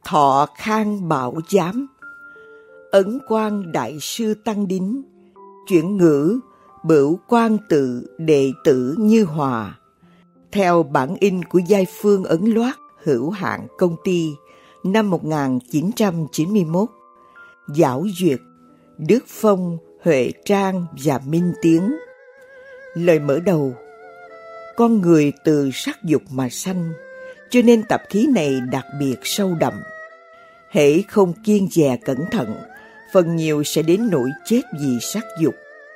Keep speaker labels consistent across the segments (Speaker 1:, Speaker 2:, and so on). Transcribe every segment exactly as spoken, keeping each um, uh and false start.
Speaker 1: Thọ Khang Bảo Giám, Ấn Quang Đại Sư Tăng Đính, chuyển ngữ Bửu Quang Tự Đệ Tử Như Hòa, theo bản in của Giai Phương Ấn Loát hữu hạn công ty năm một nghìn chín trăm chín mươi mốt, Giảo Duyệt, Đức Phong, Huệ Trang và Minh Tiến. Lời mở đầu: con người từ sắc dục mà sanh, cho nên tập khí này đặc biệt sâu đậm. Hễ không kiêng dè cẩn thận, phần nhiều sẽ đến nỗi chết vì sắc dục.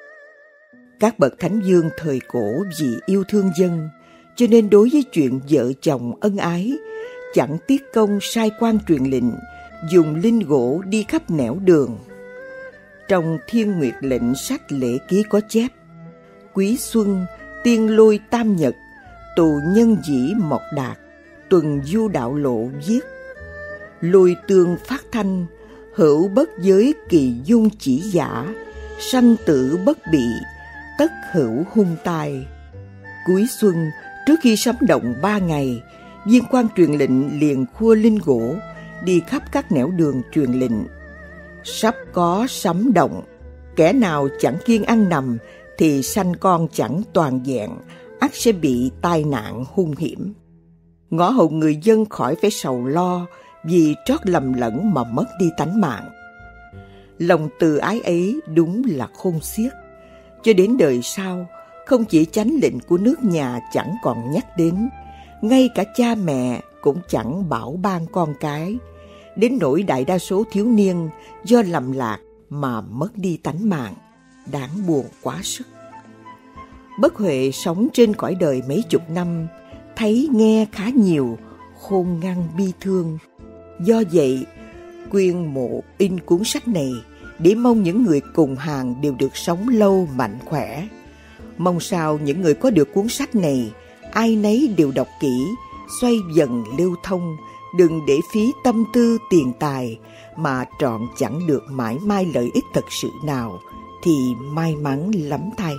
Speaker 1: Các bậc thánh vương thời cổ vì yêu thương dân, cho nên đối với chuyện vợ chồng ân ái, chẳng tiếc công sai quan truyền lệnh, dùng linh gỗ đi khắp nẻo đường. Trong Thiên Nguyệt Lệnh sách Lễ Ký có chép: Quý Xuân, tiên lôi tam nhật, tù nhân dĩ mộc đạt, tuần du đạo lộ viết. Lôi tương phát thanh, hữu bất giới kỳ dung chỉ giả, sanh tử bất bị, tất hữu hung tai. Cuối xuân, trước khi sấm động ba ngày, viên quan truyền lệnh liền khua linh gỗ, đi khắp các nẻo đường truyền lệnh. Sắp có sấm động, kẻ nào chẳng kiêng ăn nằm thì sanh con chẳng toàn vẹn, ắt sẽ bị tai nạn hung hiểm. Ngõ hầu người dân khỏi phải sầu lo vì trót lầm lẫn mà mất đi tánh mạng. Lòng từ ái ấy đúng là khôn xiết. Cho đến đời sau, không chỉ chánh lệnh của nước nhà chẳng còn nhắc đến, ngay cả cha mẹ cũng chẳng bảo ban con cái, đến nỗi đại đa số thiếu niên do lầm lạc mà mất đi tánh mạng, đáng buồn quá sức. Bất Huệ sống trên cõi đời mấy chục năm, thấy nghe khá nhiều, khôn ngoan bi thương. Do vậy, Quyên Mộ in cuốn sách này để mong những người cùng hàng đều được sống lâu mạnh khỏe. Mong sao những người có được cuốn sách này, ai nấy đều đọc kỹ, xoay dần lưu thông, đừng để phí tâm tư tiền tài mà trọn chẳng được mãi mai lợi ích thật sự nào, thì may mắn lắm thay.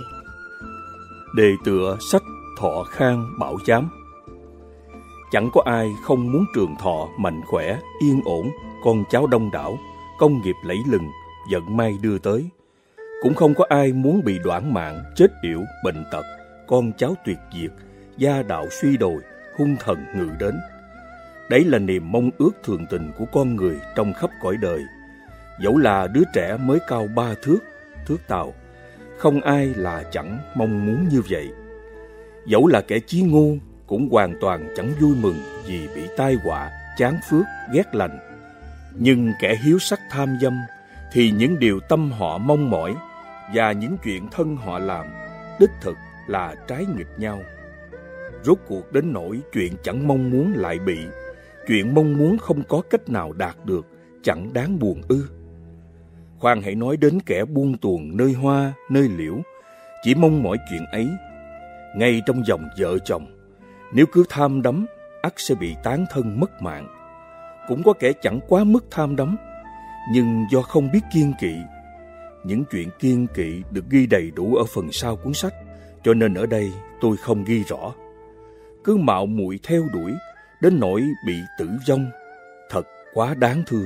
Speaker 2: Đề tựa sách Thọ Khang Bảo Giám. Chẳng có ai không muốn trường thọ, mạnh khỏe, yên ổn, con cháu đông đảo, công nghiệp lẫy lừng, vận may đưa tới. Cũng không có ai muốn bị đoản mạng, chết yểu, bệnh tật, con cháu tuyệt diệt, gia đạo suy đồi, hung thần ngự đến. Đấy là niềm mong ước thường tình của con người trong khắp cõi đời. Dẫu là đứa trẻ mới cao ba thước, thước tàu, không ai là chẳng mong muốn như vậy. Dẫu là kẻ chí ngu, cũng hoàn toàn chẳng vui mừng vì bị tai họa, chán phước, ghét lành. Nhưng kẻ hiếu sắc tham dâm thì những điều tâm họ mong mỏi và những chuyện thân họ làm đích thực là trái nghịch nhau. Rốt cuộc đến nỗi chuyện chẳng mong muốn lại bị, chuyện mong muốn không có cách nào đạt được, chẳng đáng buồn ư? Khoan hãy nói đến kẻ buông tuồng nơi hoa, nơi liễu, chỉ mong mỏi chuyện ấy. Ngay trong dòng vợ chồng, nếu cứ tham đắm, ắt sẽ bị tán thân mất mạng. Cũng có kẻ chẳng quá mức tham đắm, nhưng do không biết kiêng kỵ. Những chuyện kiêng kỵ được ghi đầy đủ ở phần sau cuốn sách, cho nên ở đây tôi không ghi rõ. Cứ mạo muội theo đuổi, đến nỗi bị tử vong, thật quá đáng thương.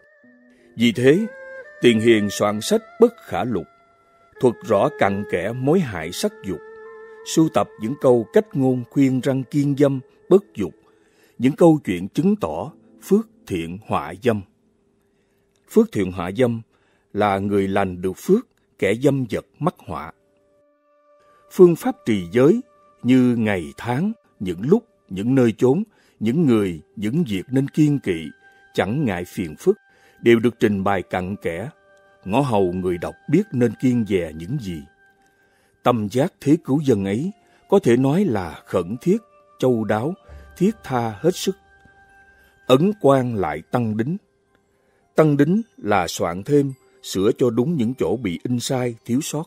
Speaker 2: Vì thế, Tiền Hiền soạn sách Bất Khả Lục, thuật rõ cặn kẽ mối hại sắc dục, sưu tập những câu cách ngôn khuyên răn kiêng dâm, bất dục, những câu chuyện chứng tỏ phước thiện họa dâm. Phước thiện họa dâm là người lành được phước, kẻ dâm vật mắc họa. Phương pháp trì giới như ngày tháng, những lúc, những nơi chốn, những người, những việc nên kiêng kỵ, chẳng ngại phiền phức, đều được trình bày cặn kẽ, ngõ hầu người đọc biết nên kiêng dè những gì. Tâm giác thế cứu dân ấy có thể nói là khẩn thiết, châu đáo, thiết tha hết sức. Ấn Quang lại Tăng Đính. Tăng Đính là soạn thêm, sửa cho đúng những chỗ bị in sai, thiếu sót.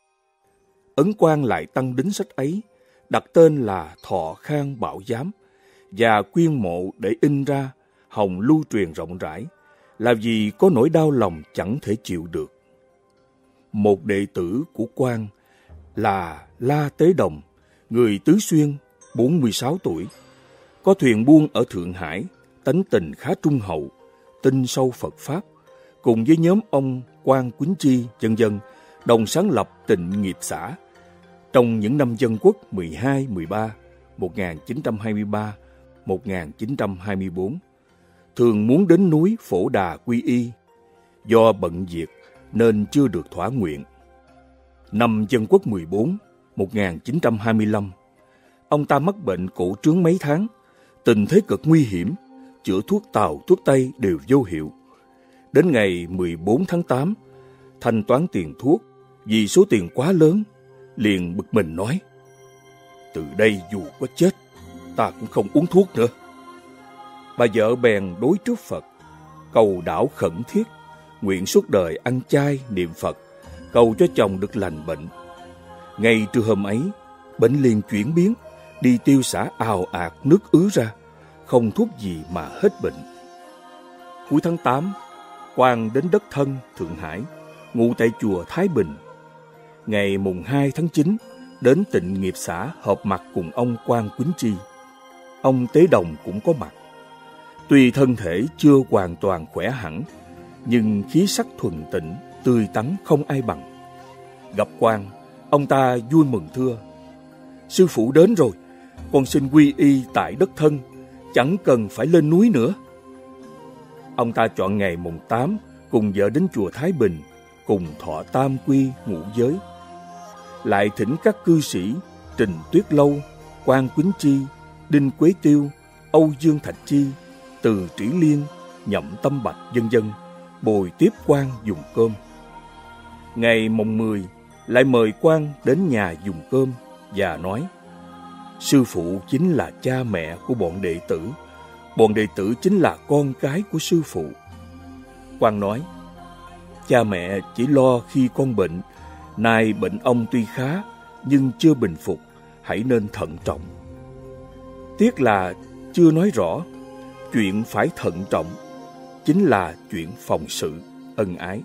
Speaker 2: Ấn Quang lại Tăng Đính sách ấy đặt tên là Thọ Khang Bảo Giám và Quyên Mộ để in ra, hòng lưu truyền rộng rãi, là vì có nỗi đau lòng chẳng thể chịu được. Một đệ tử của Quang là La Tế Đồng, người Tứ Xuyên, bốn mươi sáu tuổi, có thuyền buôn ở Thượng Hải, tánh tình khá trung hậu, tin sâu Phật Pháp, cùng với nhóm ông Quan Quýnh Chi, vân vân đồng sáng lập Tịnh Nghiệp Xã trong những năm Dân Quốc mười hai mười ba, một nghìn chín trăm hai mươi ba đến một nghìn chín trăm hai mươi bốn, thường muốn đến núi Phổ Đà quy y. Do bận việc nên chưa được thỏa nguyện. Năm Dân Quốc mười bốn, một nghìn chín trăm hai mươi lăm, ông ta mắc bệnh cổ trướng mấy tháng, tình thế cực nguy hiểm, chữa thuốc Tàu, thuốc Tây đều vô hiệu. Đến ngày mười bốn tháng tám, thanh toán tiền thuốc, vì số tiền quá lớn, liền bực mình nói: từ đây dù có chết, ta cũng không uống thuốc nữa. Bà vợ bèn đối trước Phật, cầu đảo khẩn thiết, nguyện suốt đời ăn chay niệm Phật, cầu cho chồng được lành bệnh. Ngay trưa hôm ấy, bệnh liền chuyển biến, đi tiêu xả ào ạt nước ứ ra, không thuốc gì mà hết bệnh. Cuối tháng tám, Quang đến đất thân Thượng Hải, ngụ tại chùa Thái Bình. Ngày mùng hai tháng chín, đến Tịnh Nghiệp Xã họp mặt cùng ông Quan Quýnh Chi. Ông Tế Đồng cũng có mặt. Tuy thân thể chưa hoàn toàn khỏe hẳn, nhưng khí sắc thuần tịnh, tươi tắn không ai bằng. Gặp Quang, ông ta vui mừng thưa: sư phụ đến rồi, con xin quy y tại đất thân, chẳng cần phải lên núi nữa. Ông ta chọn ngày mùng tám cùng vợ đến chùa Thái Bình, cùng thọ tam quy ngũ giới. Lại thỉnh các cư sĩ Trình Tuyết Lâu, Quan Quýnh Chi, Đinh Quế Tiêu, Âu Dương Thạch Chi, Từ Trĩ Liên, Nhậm Tâm Bạch vân vân bồi tiếp Quang dùng cơm. Ngày mồng mười lại mời Quang đến nhà dùng cơm và nói: sư phụ chính là cha mẹ của bọn đệ tử, bọn đệ tử chính là con cái của sư phụ. Quang nói: cha mẹ chỉ lo khi con bệnh, nay bệnh ông tuy khá nhưng chưa bình phục, hãy nên thận trọng. Tiếc là chưa nói rõ, chuyện phải thận trọng chính là chuyện phòng sự, ân ái.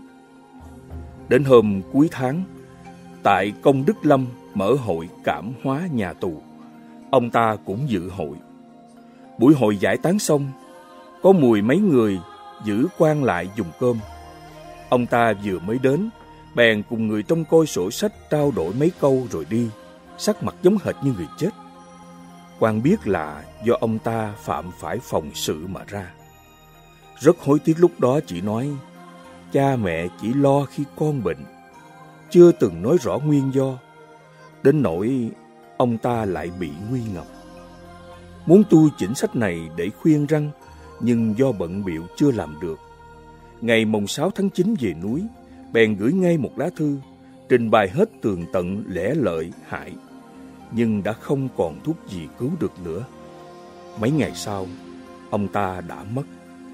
Speaker 2: Đến hôm cuối tháng, tại Công Đức Lâm mở hội cảm hóa nhà tù, ông ta cũng dự hội. Buổi hội giải tán xong, có mười mấy người giữ Quang lại dùng cơm. Ông ta vừa mới đến, bèn cùng người trông coi sổ sách trao đổi mấy câu rồi đi, sắc mặt giống hệt như người chết. Quang biết là do ông ta phạm phải phòng sự mà ra. Rất hối tiếc lúc đó chỉ nói: cha mẹ chỉ lo khi con bệnh, chưa từng nói rõ nguyên do, đến nỗi ông ta lại bị nguy ngập. Muốn tu chỉnh sách này để khuyên răng, nhưng do bận bịu chưa làm được. Ngày mồng sáu tháng chín về núi, bèn gửi ngay một lá thư, trình bày hết tường tận lẽ lợi hại, nhưng đã không còn thuốc gì cứu được nữa. Mấy ngày sau, ông ta đã mất.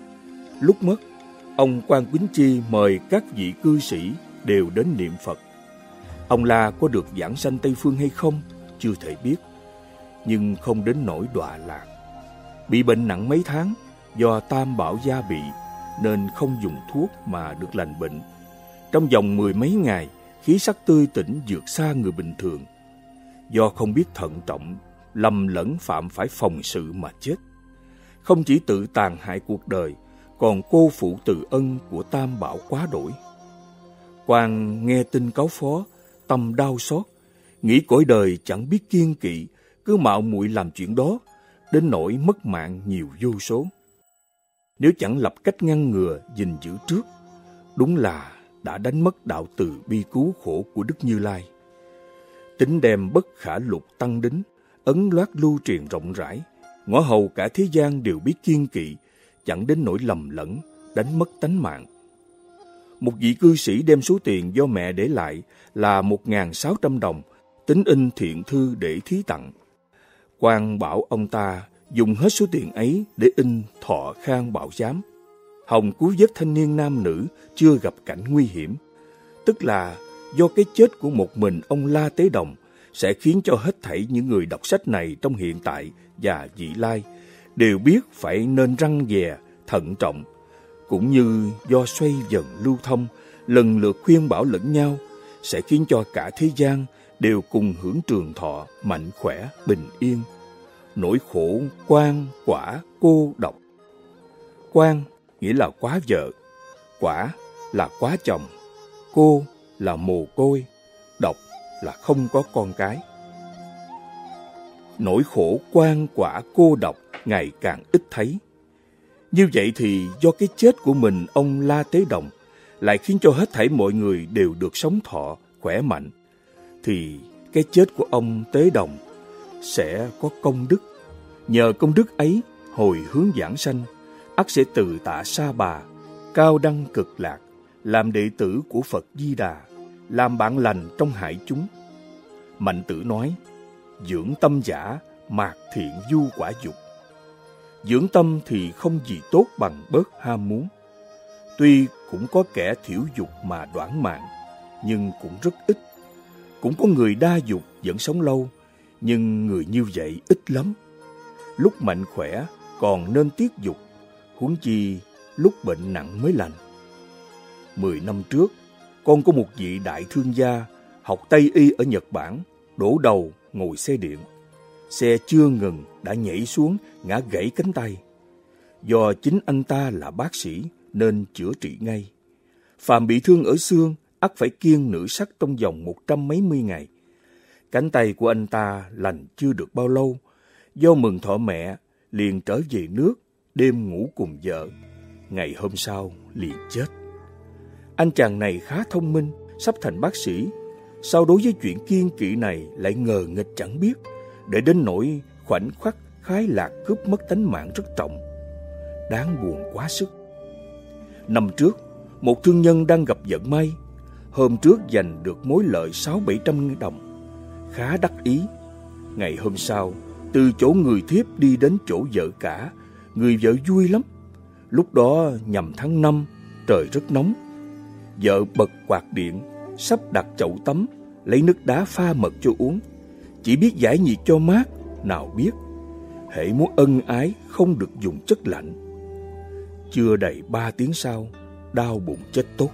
Speaker 2: Lúc mất, ông Quan Quýnh Chi mời các vị cư sĩ đều đến niệm Phật. Ông La có được giảng sanh Tây Phương hay không, chưa thể biết, nhưng không đến nỗi đọa lạc. Bị bệnh nặng mấy tháng, do tam bảo gia bị, nên không dùng thuốc mà được lành bệnh. Trong vòng mười mấy ngày, khí sắc tươi tỉnh vượt xa người bình thường. Do không biết thận trọng, lầm lẫn phạm phải phòng sự mà chết. Không chỉ tự tàn hại cuộc đời, còn cô phụ từ ân của tam bảo quá đổi. Quang nghe tin cáo phó, tâm đau xót, nghĩ cõi đời chẳng biết kiêng kỵ, cứ mạo muội làm chuyện đó, đến nỗi mất mạng nhiều vô số. Nếu chẳng lập cách ngăn ngừa, gìn giữ trước, đúng là đã đánh mất đạo từ bi cứu khổ của Đức Như Lai. Tính đem bất khả lục tăng đính, ấn loát lưu truyền rộng rãi, ngõ hầu cả thế gian đều biết kiêng kỵ, chẳng đến nỗi lầm lẫn, đánh mất tánh mạng. Một vị cư sĩ đem số tiền do mẹ để lại là một nghìn sáu trăm đồng, tính in thiện thư để thí tặng. Quang bảo ông ta dùng hết số tiền ấy để in Thọ Khang Bảo Giám, hòng cứu vớt thanh niên nam nữ chưa gặp cảnh nguy hiểm. Tức là do cái chết của một mình ông La Tế Đồng sẽ khiến cho hết thảy những người đọc sách này trong hiện tại và vị lai đều biết phải nên răn dè, thận trọng, cũng như do xoay dần lưu thông, lần lượt khuyên bảo lẫn nhau, sẽ khiến cho cả thế gian đều cùng hưởng trường thọ, mạnh khỏe, bình yên. Nỗi khổ quan quả cô độc. Quan nghĩa là quá vợ, quả là quá chồng, cô là mồ côi, độc là không có con cái. Nỗi khổ quan quả cô độc ngày càng ít thấy. Như vậy thì do cái chết của mình, ông La Tế Đồng lại khiến cho hết thảy mọi người đều được sống thọ, khỏe mạnh, thì cái chết của ông Tế Đồng sẽ có công đức. Nhờ công đức ấy, hồi hướng giảng sanh, ắt sẽ từ tạ Sa Bà, cao đăng cực lạc, làm đệ tử của Phật Di Đà, làm bạn lành trong hại chúng. Mạnh Tử nói, dưỡng tâm giả, mạc thiện du quả dục. Dưỡng tâm thì không gì tốt bằng bớt ham muốn. Tuy cũng có kẻ thiểu dục mà đoản mạng, nhưng cũng rất ít. Cũng có người đa dục vẫn sống lâu, nhưng người như vậy ít lắm. Lúc mạnh khỏe còn nên tiết dục, huống chi lúc bệnh nặng mới lành. Mười năm trước, con có một vị đại thương gia học Tây y ở Nhật Bản, đổ đầu ngồi xe điện. Xe chưa ngừng đã nhảy xuống, ngã gãy cánh tay. Do chính anh ta là bác sĩ nên chữa trị ngay. Phàm bị thương ở xương, ắt phải kiêng nữ sắc trong vòng một trăm mấy mươi ngày. Cánh tay của anh ta lành chưa được bao lâu, do mừng thọ mẹ liền trở về nước, đêm ngủ cùng vợ. Ngày hôm sau liền chết. Anh chàng này khá thông minh, sắp thành bác sĩ. Sao đối với chuyện kiêng kỵ này lại ngờ nghịch chẳng biết, để đến nỗi khoảnh khắc khái lạc cướp mất tánh mạng rất trọng. Đáng buồn quá sức. Năm trước, một thương nhân đang gặp vận may. Hôm trước giành được mối lợi sáu bảy trăm đồng, khá đắc ý. Ngày hôm sau, từ chỗ người thiếp đi đến chỗ vợ cả, người vợ vui lắm. Lúc đó nhằm tháng năm, trời rất nóng. Vợ bật quạt điện, sắp đặt chậu tắm, lấy nước đá pha mật cho uống. Chỉ biết giải nhiệt cho mát, nào biết hễ muốn ân ái không được dùng chất lạnh. Chưa đầy ba tiếng sau, đau bụng chết tốt.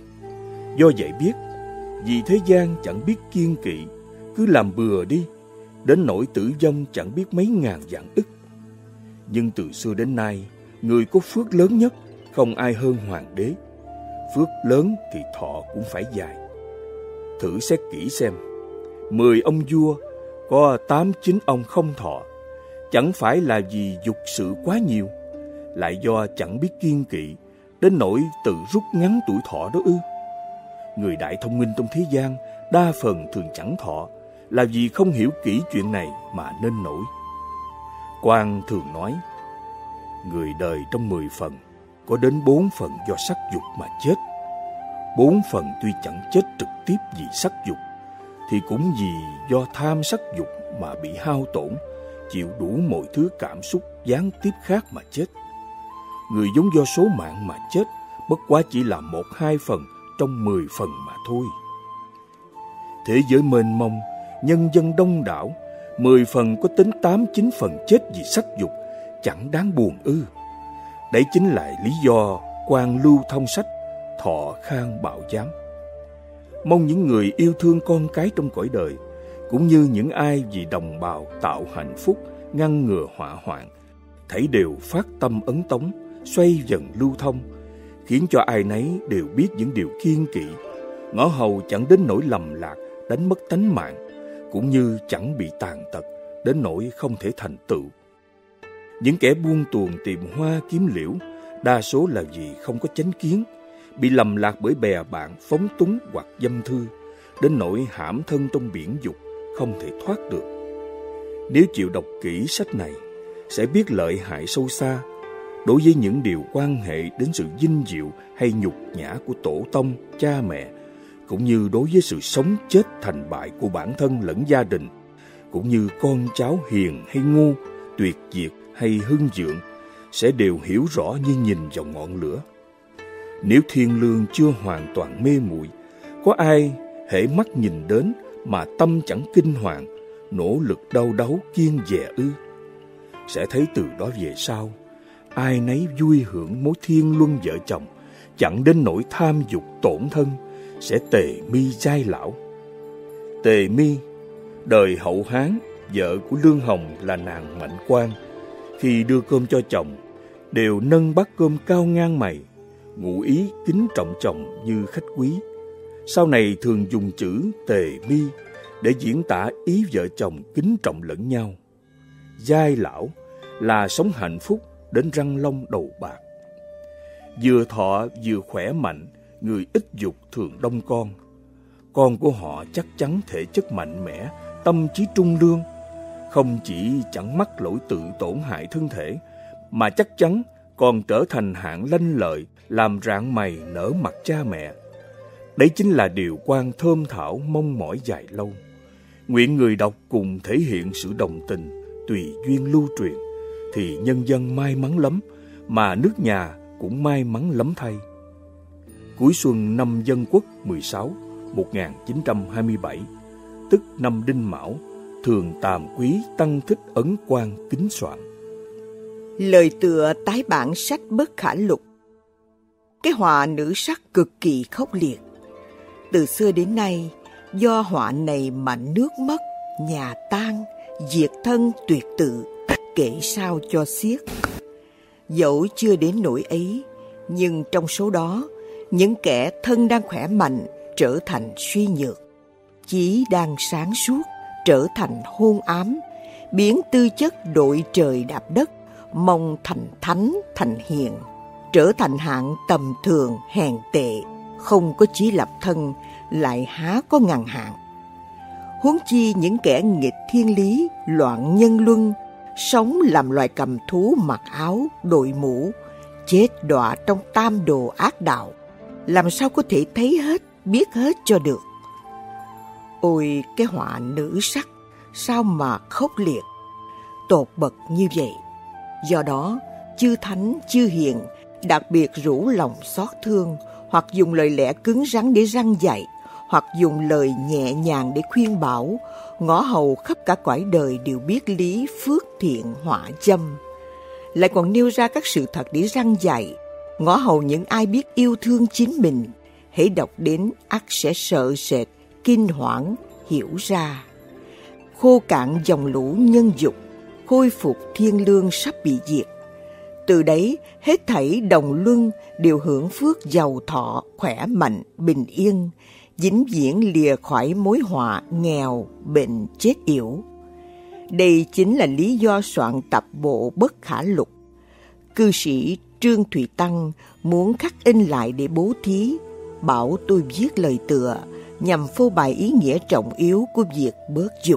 Speaker 2: Do vậy biết, vì thế gian chẳng biết kiêng kỵ, cứ làm bừa đi, đến nỗi tử vong chẳng biết mấy ngàn vạn ức. Nhưng từ xưa đến nay, người có phước lớn nhất không ai hơn hoàng đế. Phước lớn thì thọ cũng phải dài. Thử xét kỹ xem, mười ông vua có tám chín ông không thọ, chẳng phải là vì dục sự quá nhiều, lại do chẳng biết kiêng kỵ, đến nỗi tự rút ngắn tuổi thọ đó ư? Người đại thông minh trong thế gian đa phần thường chẳng thọ, là vì không hiểu kỹ chuyện này mà nên nổi. Quan thường nói, người đời trong mười phần, có đến bốn phần do sắc dục mà chết. Bốn phần tuy chẳng chết trực tiếp vì sắc dục, thì cũng vì do tham sắc dục mà bị hao tổn, chịu đủ mọi thứ cảm xúc gián tiếp khác mà chết. Người giống do số mạng mà chết, bất quá chỉ là một hai phần trong mười phần mà thôi. Thế giới mênh mông, nhân dân đông đảo, mười phần có tính tám chín phần chết vì sắc dục, chẳng đáng buồn ư? Đấy chính là lý do Quan Lưu thông sách Thọ Khang Bảo Giám. Mong những người yêu thương con cái trong cõi đời, cũng như những ai vì đồng bào tạo hạnh phúc, ngăn ngừa họa hoạn, thảy đều phát tâm ấn tống, xoay dần lưu thông, khiến cho ai nấy đều biết những điều kiêng kỵ, ngõ hầu chẳng đến nỗi lầm lạc, đánh mất tánh mạng, cũng như chẳng bị tàn tật, đến nỗi không thể thành tựu. Những kẻ buôn tuồng tìm hoa kiếm liễu, đa số là vì không có chánh kiến, bị lầm lạc bởi bè bạn phóng túng hoặc dâm thư, đến nỗi hãm thân trong biển dục, không thể thoát được. Nếu chịu đọc kỹ sách này, sẽ biết lợi hại sâu xa đối với những điều quan hệ đến sự vinh diệu hay nhục nhã của tổ tông, cha mẹ, cũng như đối với sự sống chết thành bại của bản thân lẫn gia đình, cũng như con cháu hiền hay ngu, tuyệt diệt hay hưng vượng, sẽ đều hiểu rõ như nhìn vào ngọn lửa. Nếu thiên lương chưa hoàn toàn mê muội, có ai hễ mắt nhìn đến mà tâm chẳng kinh hoàng, nỗ lực đau đáu kiêng dè ư? Sẽ thấy từ đó về sau, ai nấy vui hưởng mối thiên luân vợ chồng, chẳng đến nỗi tham dục tổn thân, sẽ tề mi giai lão. Tề mi, đời hậu Hán, vợ của Lương Hồng là nàng Mạnh Quan, khi đưa cơm cho chồng, đều nâng bát cơm cao ngang mày, ngụ ý kính trọng chồng như khách quý. Sau này thường dùng chữ tề mi để diễn tả ý vợ chồng kính trọng lẫn nhau. Giai lão là sống hạnh phúc đến răng long đầu bạc. Vừa thọ vừa khỏe mạnh, người ít dục thường đông con. Con của họ chắc chắn thể chất mạnh mẽ, tâm trí trung lương, không chỉ chẳng mắc lỗi tự tổn hại thân thể, mà chắc chắn còn trở thành hạng lanh lợi, làm rạng mày nở mặt cha mẹ. Đấy chính là điều quan thơm thảo mong mỏi dài lâu. Nguyện người đọc cùng thể hiện sự đồng tình, tùy duyên lưu truyền, thì nhân dân may mắn lắm, mà nước nhà cũng may mắn lắm thay. Cuối xuân năm Dân Quốc mười sáu, một nghìn chín trăm hai mươi bảy, tức năm Đinh Mão, thường Tàm Quý Tăng Thích ấn quan kính soạn.
Speaker 1: Lời tựa tái bản sách Bất Khả Lục. Cái họa nữ sắc cực kỳ khốc liệt. Từ xưa đến nay, do họa này mà nước mất, nhà tan, diệt thân tuyệt tự, kể sao cho xiết. Dẫu chưa đến nỗi ấy, nhưng trong số đó, những kẻ thân đang khỏe mạnh trở thành suy nhược, chí đang sáng suốt trở thành hôn ám, biến tư chất đội trời đạp đất, mong thành thánh thành hiền, trở thành hạng tầm thường hèn tệ, không có chí lập thân, lại há có ngàn hạng. Huống chi những kẻ nghịch thiên lý, loạn nhân luân, sống làm loài cầm thú mặc áo, đội mũ, chết đọa trong tam đồ ác đạo, làm sao có thể thấy hết, biết hết cho được. Ôi cái họa nữ sắc, sao mà khốc liệt, tột bậc như vậy. Do đó, chư thánh, chư hiền đặc biệt rủ lòng xót thương, hoặc dùng lời lẽ cứng rắn để răn dạy, hoặc dùng lời nhẹ nhàng để khuyên bảo, ngõ hầu khắp cả cõi đời đều biết lý phước thiện họa châm. Lại còn nêu ra các sự thật để răn dạy, ngõ hầu những ai biết yêu thương chính mình, hễ đọc đến ắt sẽ sợ sệt, kinh hoảng, hiểu ra. Khô cạn dòng lũ nhân dục, khôi phục thiên lương sắp bị diệt. Từ đấy, hết thảy đồng luân đều hưởng phước giàu thọ, khỏe mạnh, bình yên, vĩnh viễn lìa khỏi mối họa nghèo, bệnh, chết yểu. Đây chính là lý do soạn tập bộ Bất Khả Lục. Cư sĩ Trương Thụy Tăng muốn khắc in lại để bố thí, bảo tôi viết lời tựa nhằm phô bày ý nghĩa trọng yếu của việc bớt dục.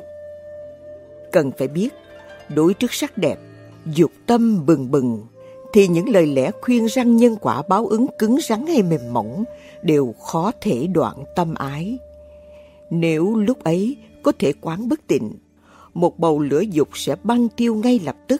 Speaker 1: Cần phải biết, đối trước sắc đẹp, dục tâm bừng bừng, thì những lời lẽ khuyên răn nhân quả báo ứng cứng rắn hay mềm mỏng đều khó thể đoạn tâm ái. Nếu lúc ấy có thể quán bất tịnh, một bầu lửa dục sẽ băng tiêu ngay lập tức.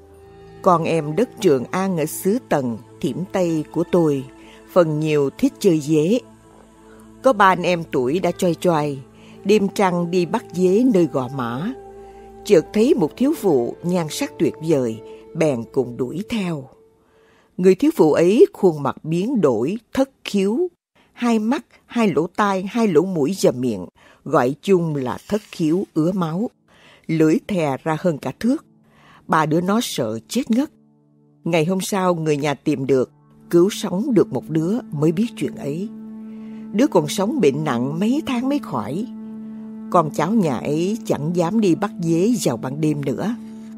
Speaker 1: Con em đất Trường An ở xứ Tần, Thiểm Tây của tôi, phần nhiều thích chơi dế. Có ba anh em tuổi đã choai choai, đêm trăng đi bắt dế nơi Gò Mã. Chợt thấy một thiếu phụ nhan sắc tuyệt vời, bèn cùng đuổi theo. Người thiếu phụ ấy khuôn mặt biến đổi, thất khiếu, hai mắt, hai lỗ tai, hai lỗ mũi và miệng, gọi chung là thất khiếu ứa máu, lưỡi thè ra hơn cả thước. Ba đứa nó sợ chết ngất. Ngày hôm sau người nhà tìm được, cứu sống được một đứa mới biết chuyện ấy. Đứa còn sống bệnh nặng mấy tháng mới khỏi. Con cháu nhà ấy chẳng dám đi bắt dế vào ban đêm nữa.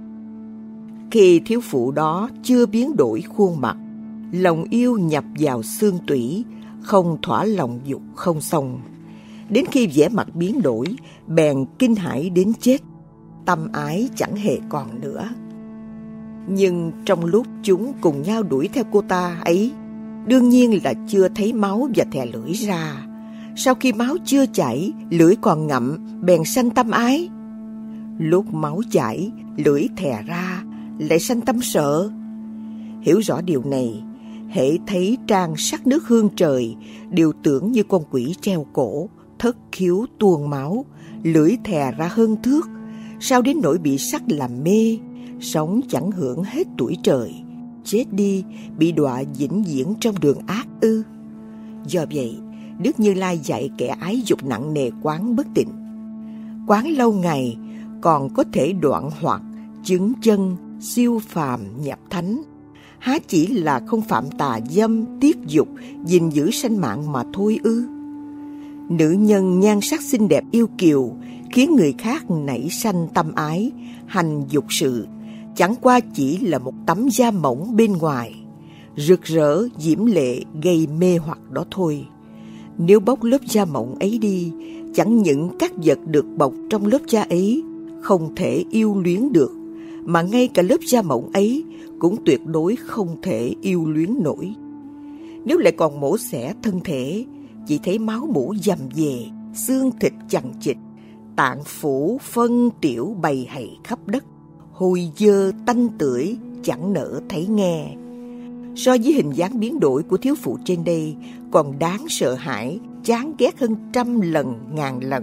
Speaker 1: Khi thiếu phụ đó chưa biến đổi khuôn mặt, lòng yêu nhập vào xương tủy, không thỏa lòng dục không xong. Đến khi vẻ mặt biến đổi, bèn kinh hãi đến chết, tâm ái chẳng hề còn nữa. Nhưng trong lúc chúng cùng nhau đuổi theo cô ta ấy, đương nhiên là chưa thấy máu và thè lưỡi ra. Sau khi máu chưa chảy, lưỡi còn ngậm, bèn sanh tâm ái. Lúc máu chảy, lưỡi thè ra, lại sanh tâm sợ. Hiểu rõ điều này, hễ thấy trang sắc nước hương trời, đều tưởng như con quỷ treo cổ, thất khiếu tuôn máu, lưỡi thè ra hơn thước. Sao đến nỗi bị sắc làm mê, sống chẳng hưởng hết tuổi trời, chết đi bị đọa vĩnh viễn trong đường ác ư? Do vậy, Đức Như Lai dạy kẻ ái dục nặng nề quán bất tịnh. Quán lâu ngày còn có thể đoạn hoặc chứng chân, siêu phàm nhập thánh. há chỉ là không phạm tà dâm, tiết dục, gìn giữ sanh mạng mà thôi ư? Nữ nhân nhan sắc xinh đẹp yêu kiều, khiến người khác nảy sanh tâm ái, hành dục sự, chẳng qua chỉ là một tấm da mỏng bên ngoài, rực rỡ, diễm lệ, gây mê hoặc đó thôi. Nếu bóc lớp da mỏng ấy đi, chẳng những các vật được bọc trong lớp da ấy không thể yêu luyến được, mà ngay cả lớp da mỏng ấy cũng tuyệt đối không thể yêu luyến nổi. Nếu lại còn mổ xẻ thân thể, chỉ thấy máu mủ dầm dề, xương thịt chằng chịt, tạng phủ phân tiểu bày hày khắp đất, hôi dơ tanh tưởi, chẳng nỡ thấy nghe. So với hình dáng biến đổi của thiếu phụ trên đây, còn đáng sợ hãi, chán ghét hơn trăm lần, ngàn lần.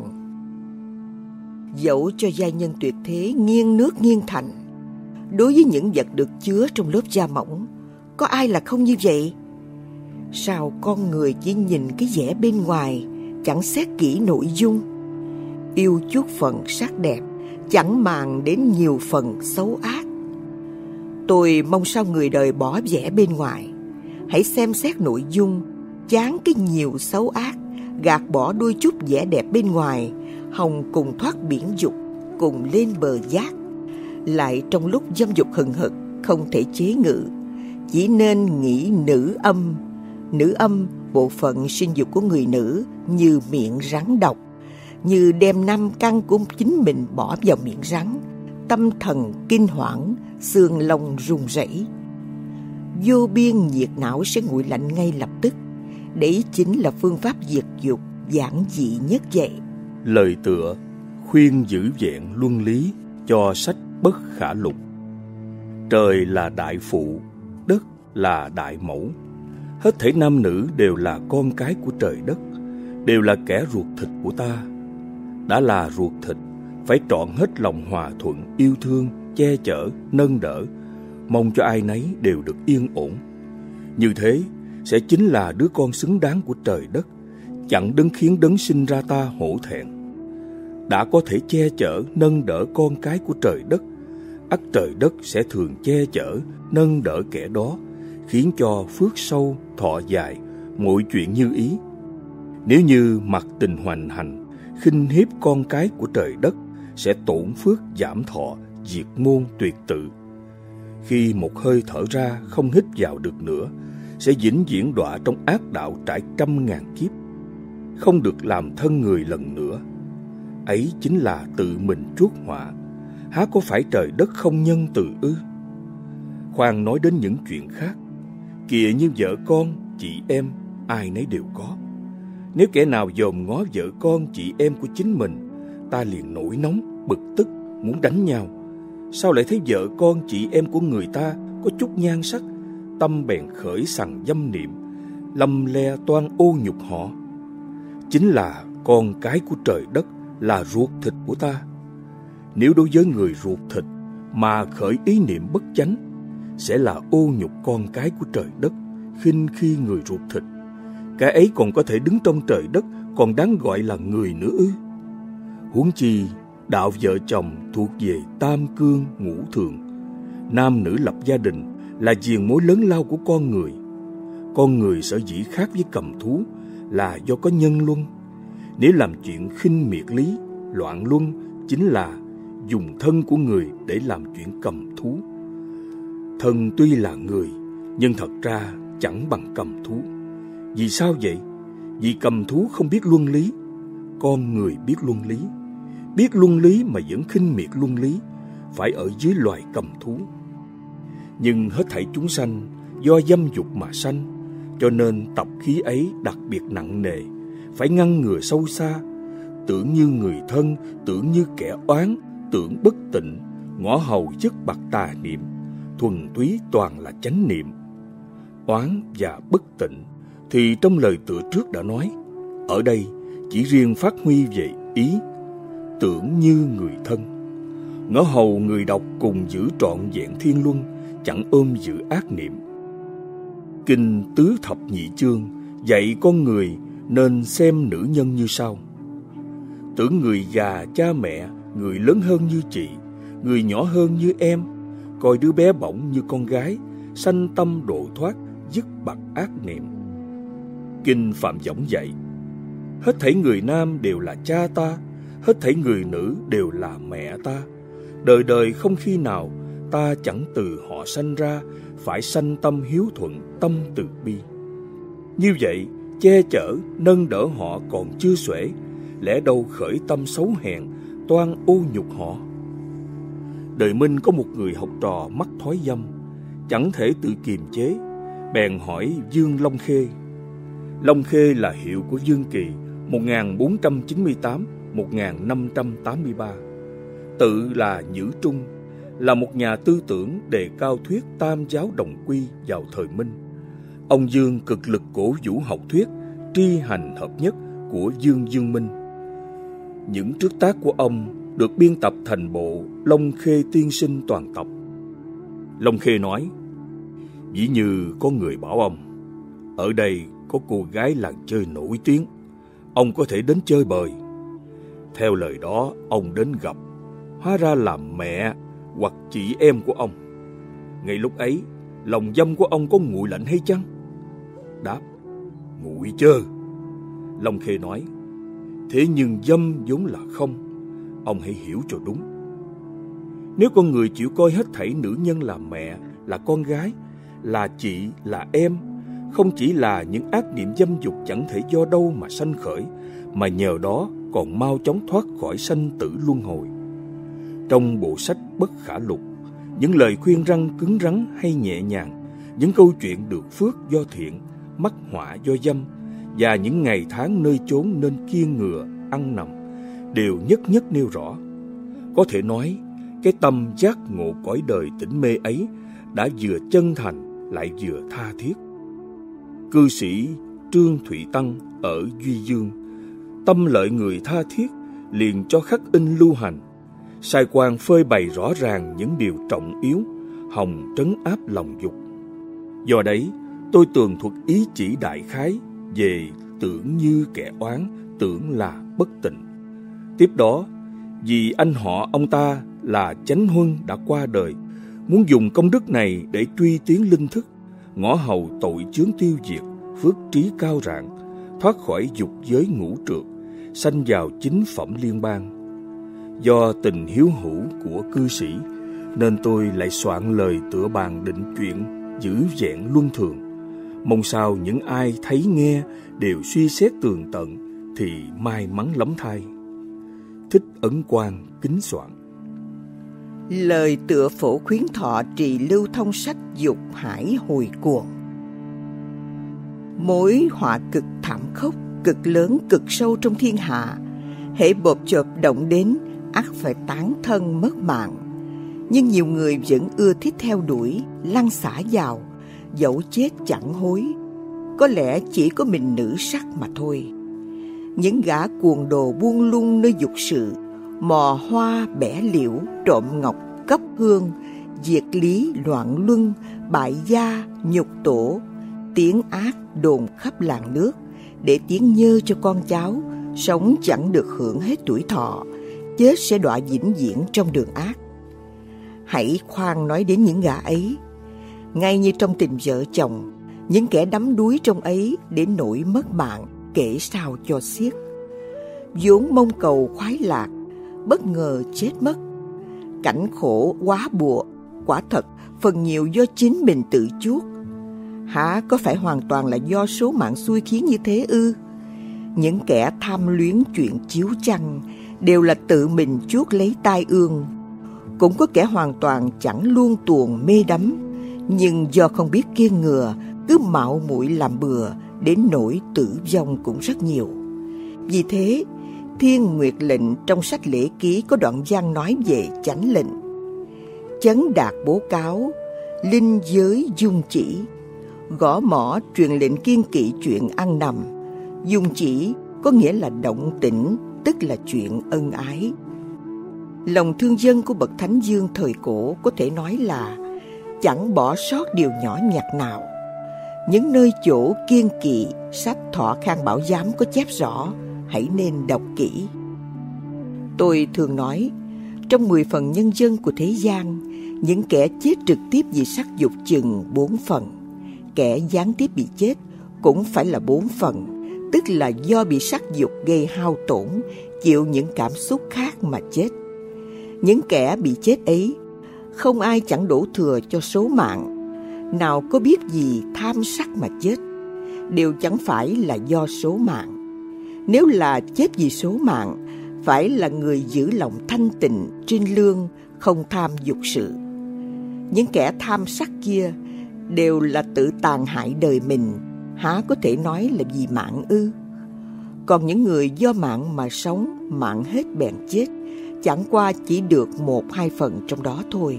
Speaker 1: Dẫu cho giai nhân tuyệt thế nghiêng nước nghiêng thành, đối với những vật được chứa trong lớp da mỏng, có ai là không như vậy? Sao con người chỉ nhìn cái vẻ bên ngoài, chẳng xét kỹ nội dung? Yêu chút phần sắc đẹp, chẳng màng đến nhiều phần xấu ác. Tôi mong sao người đời bỏ vẻ bên ngoài, hãy xem xét nội dung, chán cái nhiều xấu ác, gạt bỏ đôi chút vẻ đẹp bên ngoài, hòng cùng thoát biển dục, cùng lên bờ giác. Lại trong lúc dâm dục hừng hực, không thể chế ngự, chỉ nên nghĩ nữ âm. Nữ âm, bộ phận sinh dục của người nữ, như miệng rắn độc, như đem năm căn của chính mình bỏ vào miệng rắn, tâm thần kinh hoảng, xương lông run rẩy. Vô biên nhiệt não sẽ nguội lạnh ngay lập tức. Đấy chính là phương pháp diệt dục giản dị nhất vậy.
Speaker 2: Lời tựa khuyên giữ vẹn luân lý cho sách Bất Khả Lục. Trời là đại phụ, đất là đại mẫu. Hết thảy nam nữ đều là con cái của trời đất, đều là kẻ ruột thịt của ta. Đã là ruột thịt, phải trọn hết lòng hòa thuận, yêu thương, che chở, nâng đỡ, mong cho ai nấy đều được yên ổn. Như thế sẽ chính là đứa con xứng đáng của trời đất, chẳng đấng khiến đấng sinh ra ta hổ thẹn. Đã có thể che chở, nâng đỡ con cái của trời đất, ắt trời đất sẽ thường che chở, nâng đỡ kẻ đó, khiến cho phước sâu, thọ dài, mọi chuyện như ý. Nếu như mặc tình hoành hành, khinh hiếp con cái của trời đất, sẽ tổn phước, giảm thọ, diệt môn, tuyệt tự. Khi một hơi thở ra không hít vào được nữa, sẽ vĩnh viễn đọa trong ác đạo trải trăm ngàn kiếp, không được làm thân người lần nữa. Ấy chính là tự mình chuốc họa, há có phải trời đất không nhân từ ư? Khoan nói đến những chuyện khác, kìa như vợ con, chị em, ai nấy đều có. Nếu kẻ nào dòm ngó vợ con, chị em của chính mình, ta liền nổi nóng, bực tức, muốn đánh nhau. Sao lại thấy vợ con, chị em của người ta có chút nhan sắc, tâm bèn khởi sằng dâm niệm, lầm le toan ô nhục họ? Chính là con cái của trời đất, là ruột thịt của ta. Nếu đối với người ruột thịt mà khởi ý niệm bất chánh, sẽ là ô nhục con cái của trời đất, khinh khi người ruột thịt. Cái ấy còn có thể đứng trong trời đất, còn đáng gọi là người nữa ư? Huống chi đạo vợ chồng thuộc về tam cương ngũ thường. Nam nữ lập gia đình là giền mối lớn lao của con người. Con người sở dĩ khác với cầm thú là do có nhân luân. Nếu làm chuyện khinh miệt lý, loạn luân, chính là dùng thân của người để làm chuyện cầm thú. Thân tuy là người, nhưng thật ra chẳng bằng cầm thú. Vì sao vậy? Vì cầm thú không biết luân lý, con người biết luân lý. Biết luân lý mà vẫn khinh miệt luân lý, phải ở dưới loài cầm thú. Nhưng hết thảy chúng sanh do dâm dục mà sanh, cho nên tập khí ấy đặc biệt nặng nề, phải ngăn ngừa sâu xa. Tưởng như người thân, tưởng như kẻ oán, tưởng bất tịnh, ngõ hầu dứt bặt tà niệm, thuần túy toàn là chánh niệm. Oán và bất tịnh thì trong lời tựa trước đã nói, ở đây chỉ riêng phát huy về ý tưởng như người thân. Ngõ hầu người đọc cùng giữ trọn vẹn thiên luân, chẳng ôm giữ ác niệm. Kinh Tứ Thập Nhị Chương dạy con người nên xem nữ nhân như sau: tưởng người già cha mẹ, người lớn hơn như chị, người nhỏ hơn như em, coi đứa bé bỏng như con gái, sanh tâm độ thoát, dứt bặt ác niệm. Kinh Phạm Võng dạy: hết thảy người nam đều là cha ta, hết thảy người nữ đều là mẹ ta. Đời đời không khi nào ta chẳng từ họ sanh ra, phải sanh tâm hiếu thuận, tâm từ bi. Như vậy, che chở, nâng đỡ họ còn chưa xuể, lẽ đâu khởi tâm xấu hèn, toan ô nhục họ. Đời Minh có một người học trò mắc thói dâm, chẳng thể tự kiềm chế, bèn hỏi Dương Long Khê. Long Khê là hiệu của Dương Kỳ, một nghìn bốn trăm chín mươi tám đến một nghìn năm trăm tám mươi ba. Tự là Nhữ Trung, là một nhà tư tưởng đề cao thuyết tam giáo đồng quy vào thời Minh. Ông Dương cực lực cổ vũ học thuyết tri hành hợp nhất của Dương Dương Minh. Những trước tác của ông được biên tập thành bộ Long Khê Tiên Sinh toàn tập. Long Khê nói: ví như có người bảo ông, ở đây có cô gái làng chơi nổi tiếng, ông có thể đến chơi bời. Theo lời đó, ông đến gặp, hóa ra là mẹ hoặc chị em của ông. Ngay lúc ấy, lòng dâm của ông có nguội lạnh hay chăng? Đáp: nguội chơ. Long Khê nói: thế nhưng dâm vốn là không, ông hãy hiểu cho đúng. Nếu con người chịu coi hết thảy nữ nhân là mẹ, là con gái, là chị, là em, không chỉ là những ác niệm dâm dục chẳng thể do đâu mà sanh khởi, mà nhờ đó còn mau chóng thoát khỏi sanh tử luân hồi. Trong bộ sách Bất Khả Lục, những lời khuyên răn cứng rắn hay nhẹ nhàng, những câu chuyện được phước do thiện, mắc họa do dâm, và những ngày tháng nơi chốn nên kiêng ngừa, ăn nằm, đều nhất nhất nêu rõ. Có thể nói, cái tâm giác ngộ cõi đời tỉnh mê ấy đã vừa chân thành lại vừa tha thiết. Cư sĩ Trương Thụy Tăng ở Duy Dương, tâm lợi người tha thiết, liền cho khắc in lưu hành, sai quan phơi bày rõ ràng những điều trọng yếu, hòng trấn áp lòng dục. Do đấy, tôi tường thuật ý chỉ đại khái về tưởng như kẻ oán, tưởng là bất tịnh. Tiếp đó, vì anh họ ông ta là Chánh Huân đã qua đời, muốn dùng công đức này để truy tiến linh thức, ngõ hầu tội chướng tiêu diệt, phước trí cao rạng, thoát khỏi dục giới ngũ trượt, sanh vào chính phẩm liên bang. Do tình hiếu hữu của cư sĩ, nên tôi lại soạn lời tựa bàn định chuyện giữ vẹn luân thường. Mong sao những ai thấy nghe đều suy xét tường tận thì may mắn lắm thay. Thích Ấn Quang kính soạn.
Speaker 1: Lời tựa phổ khuyến thọ trì lưu thông sách dục hải hồi cuồng. Mối họa cực thảm khốc, cực lớn, cực sâu trong thiên hạ, hễ bộp chộp động đến, ắt phải tán thân mất mạng. Nhưng nhiều người vẫn ưa thích theo đuổi, lăn xả vào, dẫu chết chẳng hối. Có lẽ chỉ có mình nữ sắc mà thôi. Những gã cuồng đồ buông lung nơi dục sự, mò hoa bẻ liễu, trộm ngọc cấp hương, diệt lý loạn luân, bại gia nhục tổ, tiếng ác đồn khắp làng nước, để tiếng nhơ cho con cháu, sống chẳng được hưởng hết tuổi thọ, chết sẽ đọa vĩnh viễn trong đường ác. Hãy khoan nói đến những gã ấy. Ngay như trong tình vợ chồng, những kẻ đắm đuối trong ấy đến nỗi mất mạng, kể sao cho xiết. Vốn mong cầu khoái lạc, bất ngờ chết mất. Cảnh khổ quá bùa, quả thật phần nhiều do chính mình tự chuốc. Hả có phải hoàn toàn là do số mạng xui khiến như thế ư? Những kẻ tham luyến chuyện chiếu chăng đều là tự mình chuốc lấy tai ương. Cũng có kẻ hoàn toàn chẳng luôn tuồng mê đắm, nhưng do không biết kiêng ngừa, cứ mạo muội làm bừa, đến nỗi tử vong cũng rất nhiều. Vì thế, Thiên Nguyệt Lệnh trong sách Lễ Ký có đoạn văn nói về chánh lệnh. Chấn đạt bố cáo, linh giới dung chỉ, gõ mỏ truyền lệnh kiêng kỵ chuyện ăn nằm. Dung chỉ có nghĩa là động tĩnh, tức là chuyện ân ái. Lòng thương dân của bậc Thánh Dương thời cổ có thể nói là chẳng bỏ sót điều nhỏ nhặt nào. Những nơi chỗ kiêng kỵ, sách Thọ Khang Bảo Giám có chép rõ, hãy nên đọc kỹ. Tôi thường nói, trong mười phần nhân dân của thế gian, Những kẻ chết trực tiếp vì sắc dục chừng bốn phần. Kẻ gián tiếp bị chết cũng phải là bốn phần, tức là do bị sắc dục gây hao tổn, chịu những cảm xúc khác mà chết. Những kẻ bị chết ấy, không ai chẳng đổ thừa cho số mạng, nào có biết gì tham sắc mà chết, đều chẳng phải là do số mạng. Nếu là chết vì số mạng, phải là người giữ lòng thanh tịnh, trinh lương, không tham dục sự. Những kẻ tham sắc kia đều là tự tàn hại đời mình, há có thể nói là vì mạng ư? Còn những người do mạng mà sống, mạng hết bèn chết, chẳng qua chỉ được một hai phần trong đó thôi.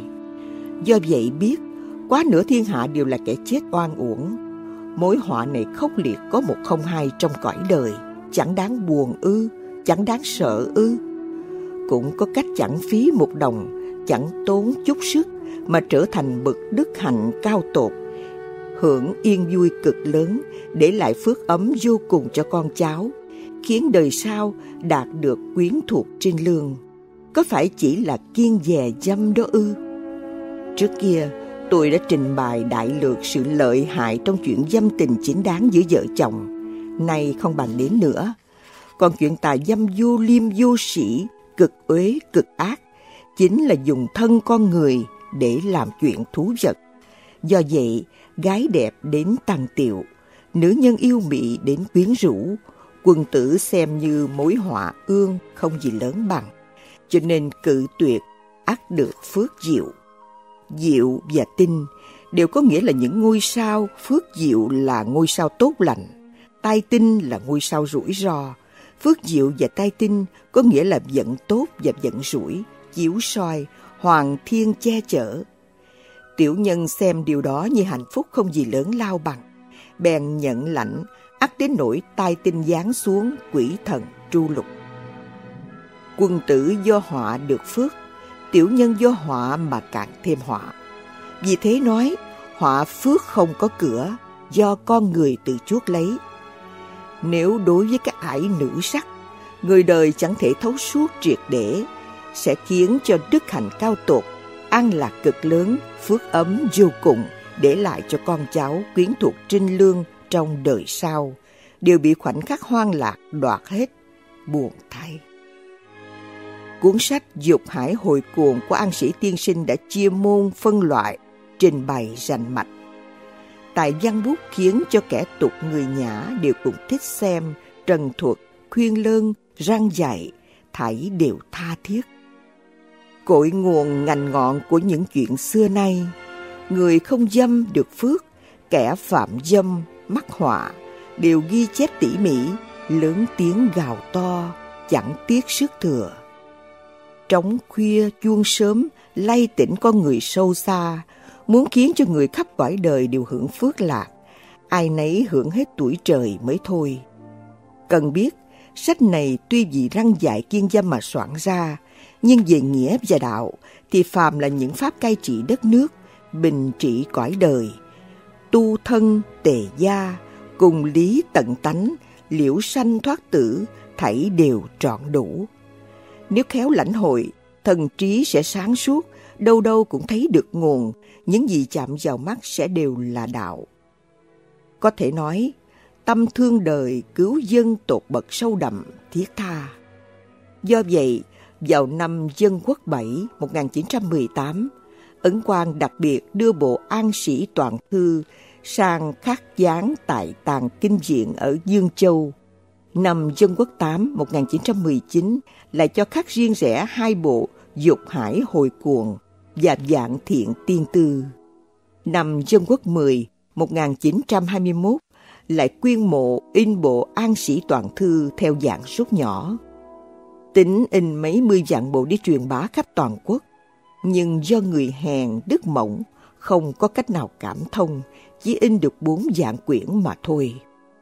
Speaker 1: Do vậy biết, quá nửa thiên hạ đều là kẻ chết oan uổng. Mối họa này khốc liệt có một không hai trong cõi đời, chẳng đáng buồn ư, chẳng đáng sợ ư? Cũng có cách chẳng phí một đồng, chẳng tốn chút sức mà trở thành bậc đức hạnh cao tột, hưởng yên vui cực lớn, để lại phước ấm vô cùng cho con cháu, khiến đời sau đạt được quyến thuộc trinh lương. Có phải chỉ là kiêng dè dâm đó ư? Trước kia tôi đã trình bày đại lược sự lợi hại trong chuyện dâm tình chính đáng giữa vợ chồng, nay không bàn đến nữa. Còn chuyện tà dâm vô liêm vô sĩ, cực uế cực ác, chính là dùng thân con người để làm chuyện thú vật. Do vậy, gái đẹp đến tàn tiệu, nữ nhân yêu mị đến quyến rũ, quân tử xem như mối họa ương không gì lớn bằng. Cho nên cự tuyệt ắt được phước diệu. Diệu và tinh đều có nghĩa là những ngôi sao. Phước diệu là ngôi sao tốt lành, tai tinh là ngôi sao rủi ro. Phước diệu và tai tinh có nghĩa là vận tốt và vận rủi, chiếu soi, hoàng thiên che chở. Tiểu nhân xem điều đó như hạnh phúc không gì lớn lao bằng, bèn nhận lãnh, ắt đến nỗi tai tinh giáng xuống, quỷ thần tru lục. Quân tử do họa được phước, tiểu nhân do họa mà càng thêm họa. Vì thế nói, họa phước không có cửa, do con người tự chuốc lấy. Nếu đối với các ải nữ sắc, người đời chẳng thể thấu suốt triệt để, sẽ khiến cho đức hạnh cao tột, an lạc cực lớn, phước ấm vô cùng, để lại cho con cháu quyến thuộc trinh lương trong đời sau, đều bị khoảnh khắc hoang lạc đoạt hết, buồn thay. Cuốn sách Dục Hải Hồi Cuồng của An Sĩ tiên sinh đã chia môn phân loại, trình bày rành mạch. Tài văn bút khiến cho kẻ tục người nhã đều cùng thích xem, trần thuật, khuyên lơn, răn dạy, thảy đều tha thiết. Cội nguồn ngành ngọn của những chuyện xưa nay, người không dâm được phước, kẻ phạm dâm mắc họa, đều ghi chép tỉ mỉ, lớn tiếng gào to, chẳng tiếc sức thừa. Trống khuya chuông sớm lay tỉnh con người sâu xa, muốn khiến cho người khắp cõi đời đều hưởng phước lạc, ai nấy hưởng hết tuổi trời mới thôi. Cần biết, sách này tuy vì răn dạy kiêng dâm mà soạn ra, nhưng về nghĩa và đạo thì phàm là những pháp cai trị đất nước, bình trị cõi đời, tu thân tề gia, cùng lý tận tánh, liễu sanh thoát tử, thảy đều trọn đủ. Nếu khéo lãnh hội, thần trí sẽ sáng suốt, đâu đâu cũng thấy được nguồn, những gì chạm vào mắt sẽ đều là đạo. Có thể nói, tâm thương đời cứu dân tột bậc sâu đậm, thiết tha. Do vậy, vào năm Dân Quốc bảy một nghìn chín trăm mười tám, Ấn Quang đặc biệt đưa bộ An Sĩ Toàn Thư sang khắc dán tại Tàng Kinh Viện ở Dương Châu. Năm Dân Quốc tám một nghìn chín trăm mười chín lại cho khắc riêng rẽ hai bộ Dục Hải Hồi Cuồng và Vạn Thiện Tiên Tư. Năm Dân Quốc mười một nghìn chín trăm hai mươi mốt lại quyên mộ in bộ An Sĩ Toàn Thư theo dạng rút nhỏ. Tính in mấy mươi vạn bộ đi truyền bá khắp toàn quốc, nhưng do người hèn đức mỏng, không có cách nào cảm thông, chỉ in được bốn vạn quyển mà thôi.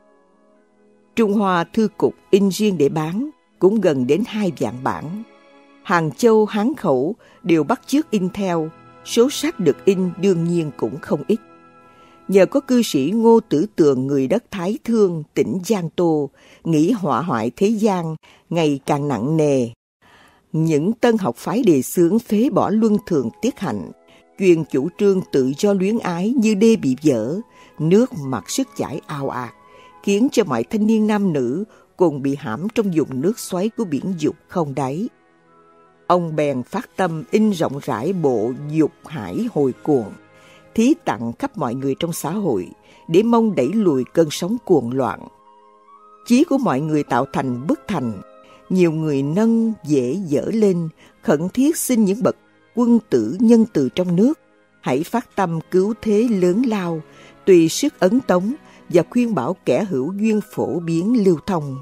Speaker 1: Trung Hoa Thư Cục in riêng để bán cũng gần đến hai vạn bản. Hàng Châu, Hán Khẩu đều bắt chước in theo, số sách được in đương nhiên cũng không ít. Nhờ có cư sĩ Ngô Tử Tường người đất Thái Thương, tỉnh Giang Tô, nghĩ họa hoại thế gian ngày càng nặng nề. Những tân học phái đề xướng phế bỏ luân thường tiết hạnh, Chuyên chủ trương tự do luyến ái như đê bị vỡ, nước mặc sức chảy ào ạt, khiến cho mọi thanh niên nam nữ cùng bị hãm trong vùng nước xoáy của biển dục không đáy. Ông bèn phát tâm in rộng rãi bộ Dục Hải Hồi Cuồng, thí tặng khắp mọi người trong xã hội để mong đẩy lùi cơn sóng cuồng loạn. Chí của mọi người tạo thành bức thành, nhiều người nâng dễ dở lên, khẩn thiết xin những bậc quân tử nhân từ trong nước hãy phát tâm cứu thế lớn lao, tùy sức ấn tống và khuyên bảo kẻ hữu duyên phổ biến lưu thông.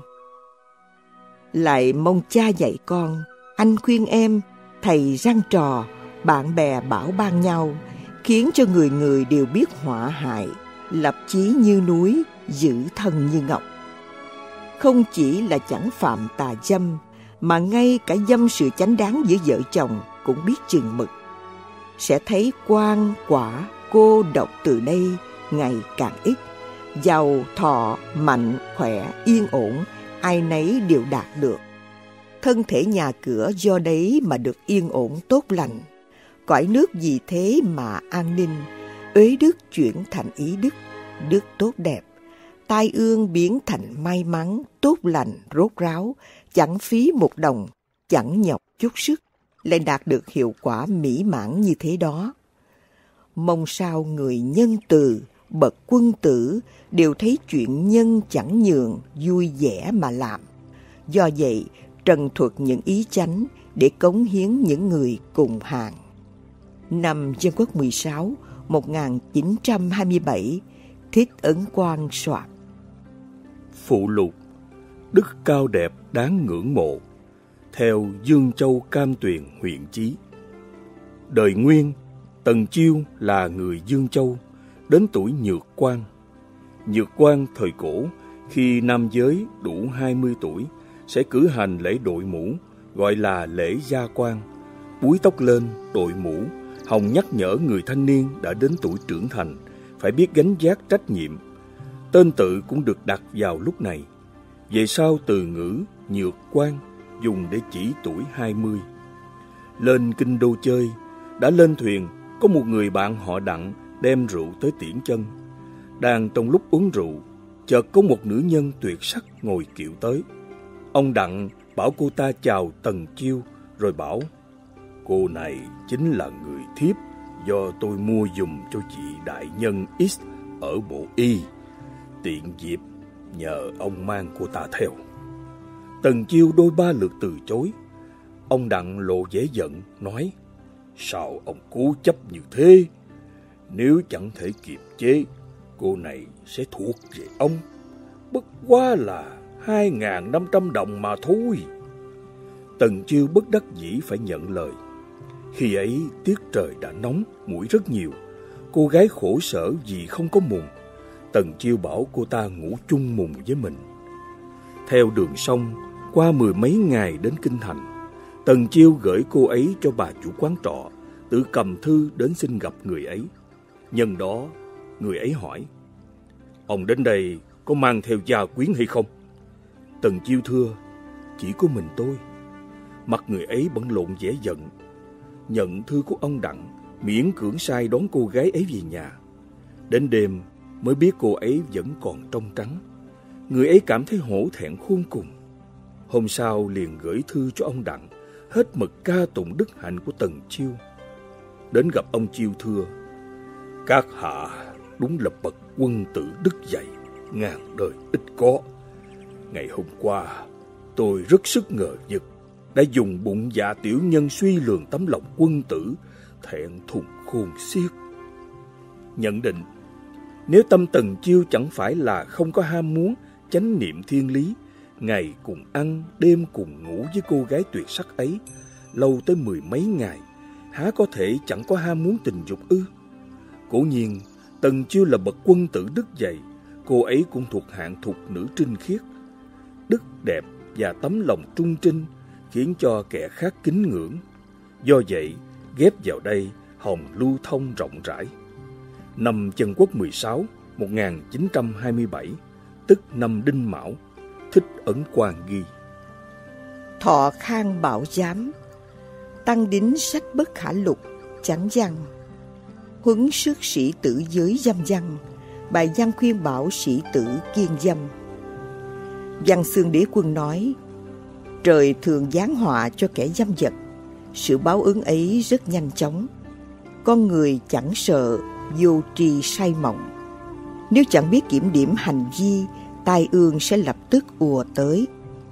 Speaker 1: Lại mong cha dạy con, anh khuyên em, thầy răn trò, bạn bè bảo ban nhau, khiến cho người người đều biết họa hại, lập chí như núi, giữ thân như ngọc. Không chỉ là chẳng phạm tà dâm, mà ngay cả dâm sự chánh đáng giữa vợ chồng cũng biết chừng mực. Sẽ thấy quan, quả, cô độc từ đây ngày càng ít. Giàu, thọ, mạnh, khỏe, yên ổn, ai nấy đều đạt được. Thân thể nhà cửa do đấy mà được yên ổn tốt lành. Cõi nước vì thế mà an ninh, uế đức chuyển thành ý đức, đức tốt đẹp. Tai ương biến thành may mắn, tốt lành, rốt ráo, chẳng phí một đồng, chẳng nhọc chút sức, lại đạt được hiệu quả mỹ mãn như thế đó. Mong sao người nhân từ, bậc quân tử đều thấy chuyện nhân chẳng nhường, vui vẻ mà làm. Do vậy, trần thuật những ý chánh để cống hiến những người cùng hàng. Năm Dân Quốc mười sáu, một nghìn chín trăm hai mươi bảy, Thích Ấn Quang soạn.
Speaker 2: Phụ lục: đức cao đẹp đáng ngưỡng mộ, theo Dương Châu Cam Tuyền huyện Chí. Đời Nguyên, Tần Chiêu là người Dương Châu, đến tuổi nhược quan. Nhược quan thời cổ, khi nam giới đủ hai mươi tuổi, sẽ cử hành lễ đội mũ, gọi là lễ gia quan. Búi tóc lên, đội mũ, hòng nhắc nhở người thanh niên đã đến tuổi trưởng thành, phải biết gánh vác trách nhiệm. Tên tự cũng được đặt vào lúc này. Về sau từ ngữ nhược quan dùng để chỉ tuổi hai mươi. Lên kinh đô chơi, đã lên thuyền, có một người bạn họ Đặng đem rượu tới tiễn chân. Đang trong lúc uống rượu, chợt có một nữ nhân tuyệt sắc ngồi kiệu tới. Ông Đặng bảo cô ta chào Tần Chiêu, rồi bảo: cô này chính là người thiếp do tôi mua giùm cho chị đại nhân X ở bộ Y. Tiện dịp nhờ ông mang cô ta theo. Tần Chiêu đôi ba lượt từ chối. Ông Đặng lộ vẻ giận, nói: sao ông cố chấp như thế? Nếu chẳng thể kiềm chế, cô này sẽ thuộc về ông. Bất quá là hai ngàn năm trăm đồng mà thôi. Tần Chiêu bất đắc dĩ phải nhận lời. Khi ấy tiết trời đã nóng, muỗi rất nhiều. Cô gái khổ sở vì không có mùng. Tần Chiêu bảo cô ta ngủ chung mùng với mình. Theo đường sông, qua mười mấy ngày đến kinh thành, Tần Chiêu gửi cô ấy cho bà chủ quán trọ, tự cầm thư đến xin gặp người ấy. Nhân đó, người ấy hỏi: ông đến đây có mang theo gia quyến hay không? Tần Chiêu thưa: chỉ có mình tôi. Mặt người ấy bỗng lộn vẻ giận. Nhận thư của ông Đặng, miễn cưỡng sai đón cô gái ấy về nhà. Đến đêm mới biết cô ấy vẫn còn trong trắng. Người ấy cảm thấy hổ thẹn khôn cùng. Hôm sau liền gửi thư cho ông Đặng, hết mực ca tụng đức hạnh của Tần Chiêu. Đến gặp ông Chiêu thưa: các hạ đúng là bậc quân tử đức dày, ngàn đời ít có. Ngày hôm qua tôi rất sức ngờ vực, đã dùng bụng dạ tiểu nhân suy lường tấm lòng quân tử, thẹn thùng khôn xiết. Nhận định: nếu tâm Tần Chiêu chẳng phải là không có ham muốn, chánh niệm thiên lý, ngày cùng ăn, đêm cùng ngủ với cô gái tuyệt sắc ấy, lâu tới mười mấy ngày, há có thể chẳng có ham muốn tình dục ư? Cố nhiên, Tần Chiêu là bậc quân tử đức dày, cô ấy cũng thuộc hạng thục nữ trinh khiết. Đức đẹp và tấm lòng trung trinh khiến cho kẻ khác kính ngưỡng. Do vậy, ghép vào đây hòng lưu thông rộng rãi. Năm Dân Quốc mười sáu, một nghìn chín trăm hai mươi bảy, tức năm Đinh Mão, Thích Ấn Quang ghi:
Speaker 1: Thọ Khang Bảo Giám, Tăng Đính sách bất khả lục, chánh văn. huấn sức sĩ tử giới dâm văn, bài văn khuyên bảo sĩ tử kiên dâm. Văn Xương Đế Quân nói, trời thường giáng họa cho kẻ dâm vật, sự báo ứng ấy rất nhanh chóng. Con người chẳng sợ vô tri say mộng. Nếu chẳng biết kiểm điểm hành vi, tai ương sẽ lập tức ùa tới.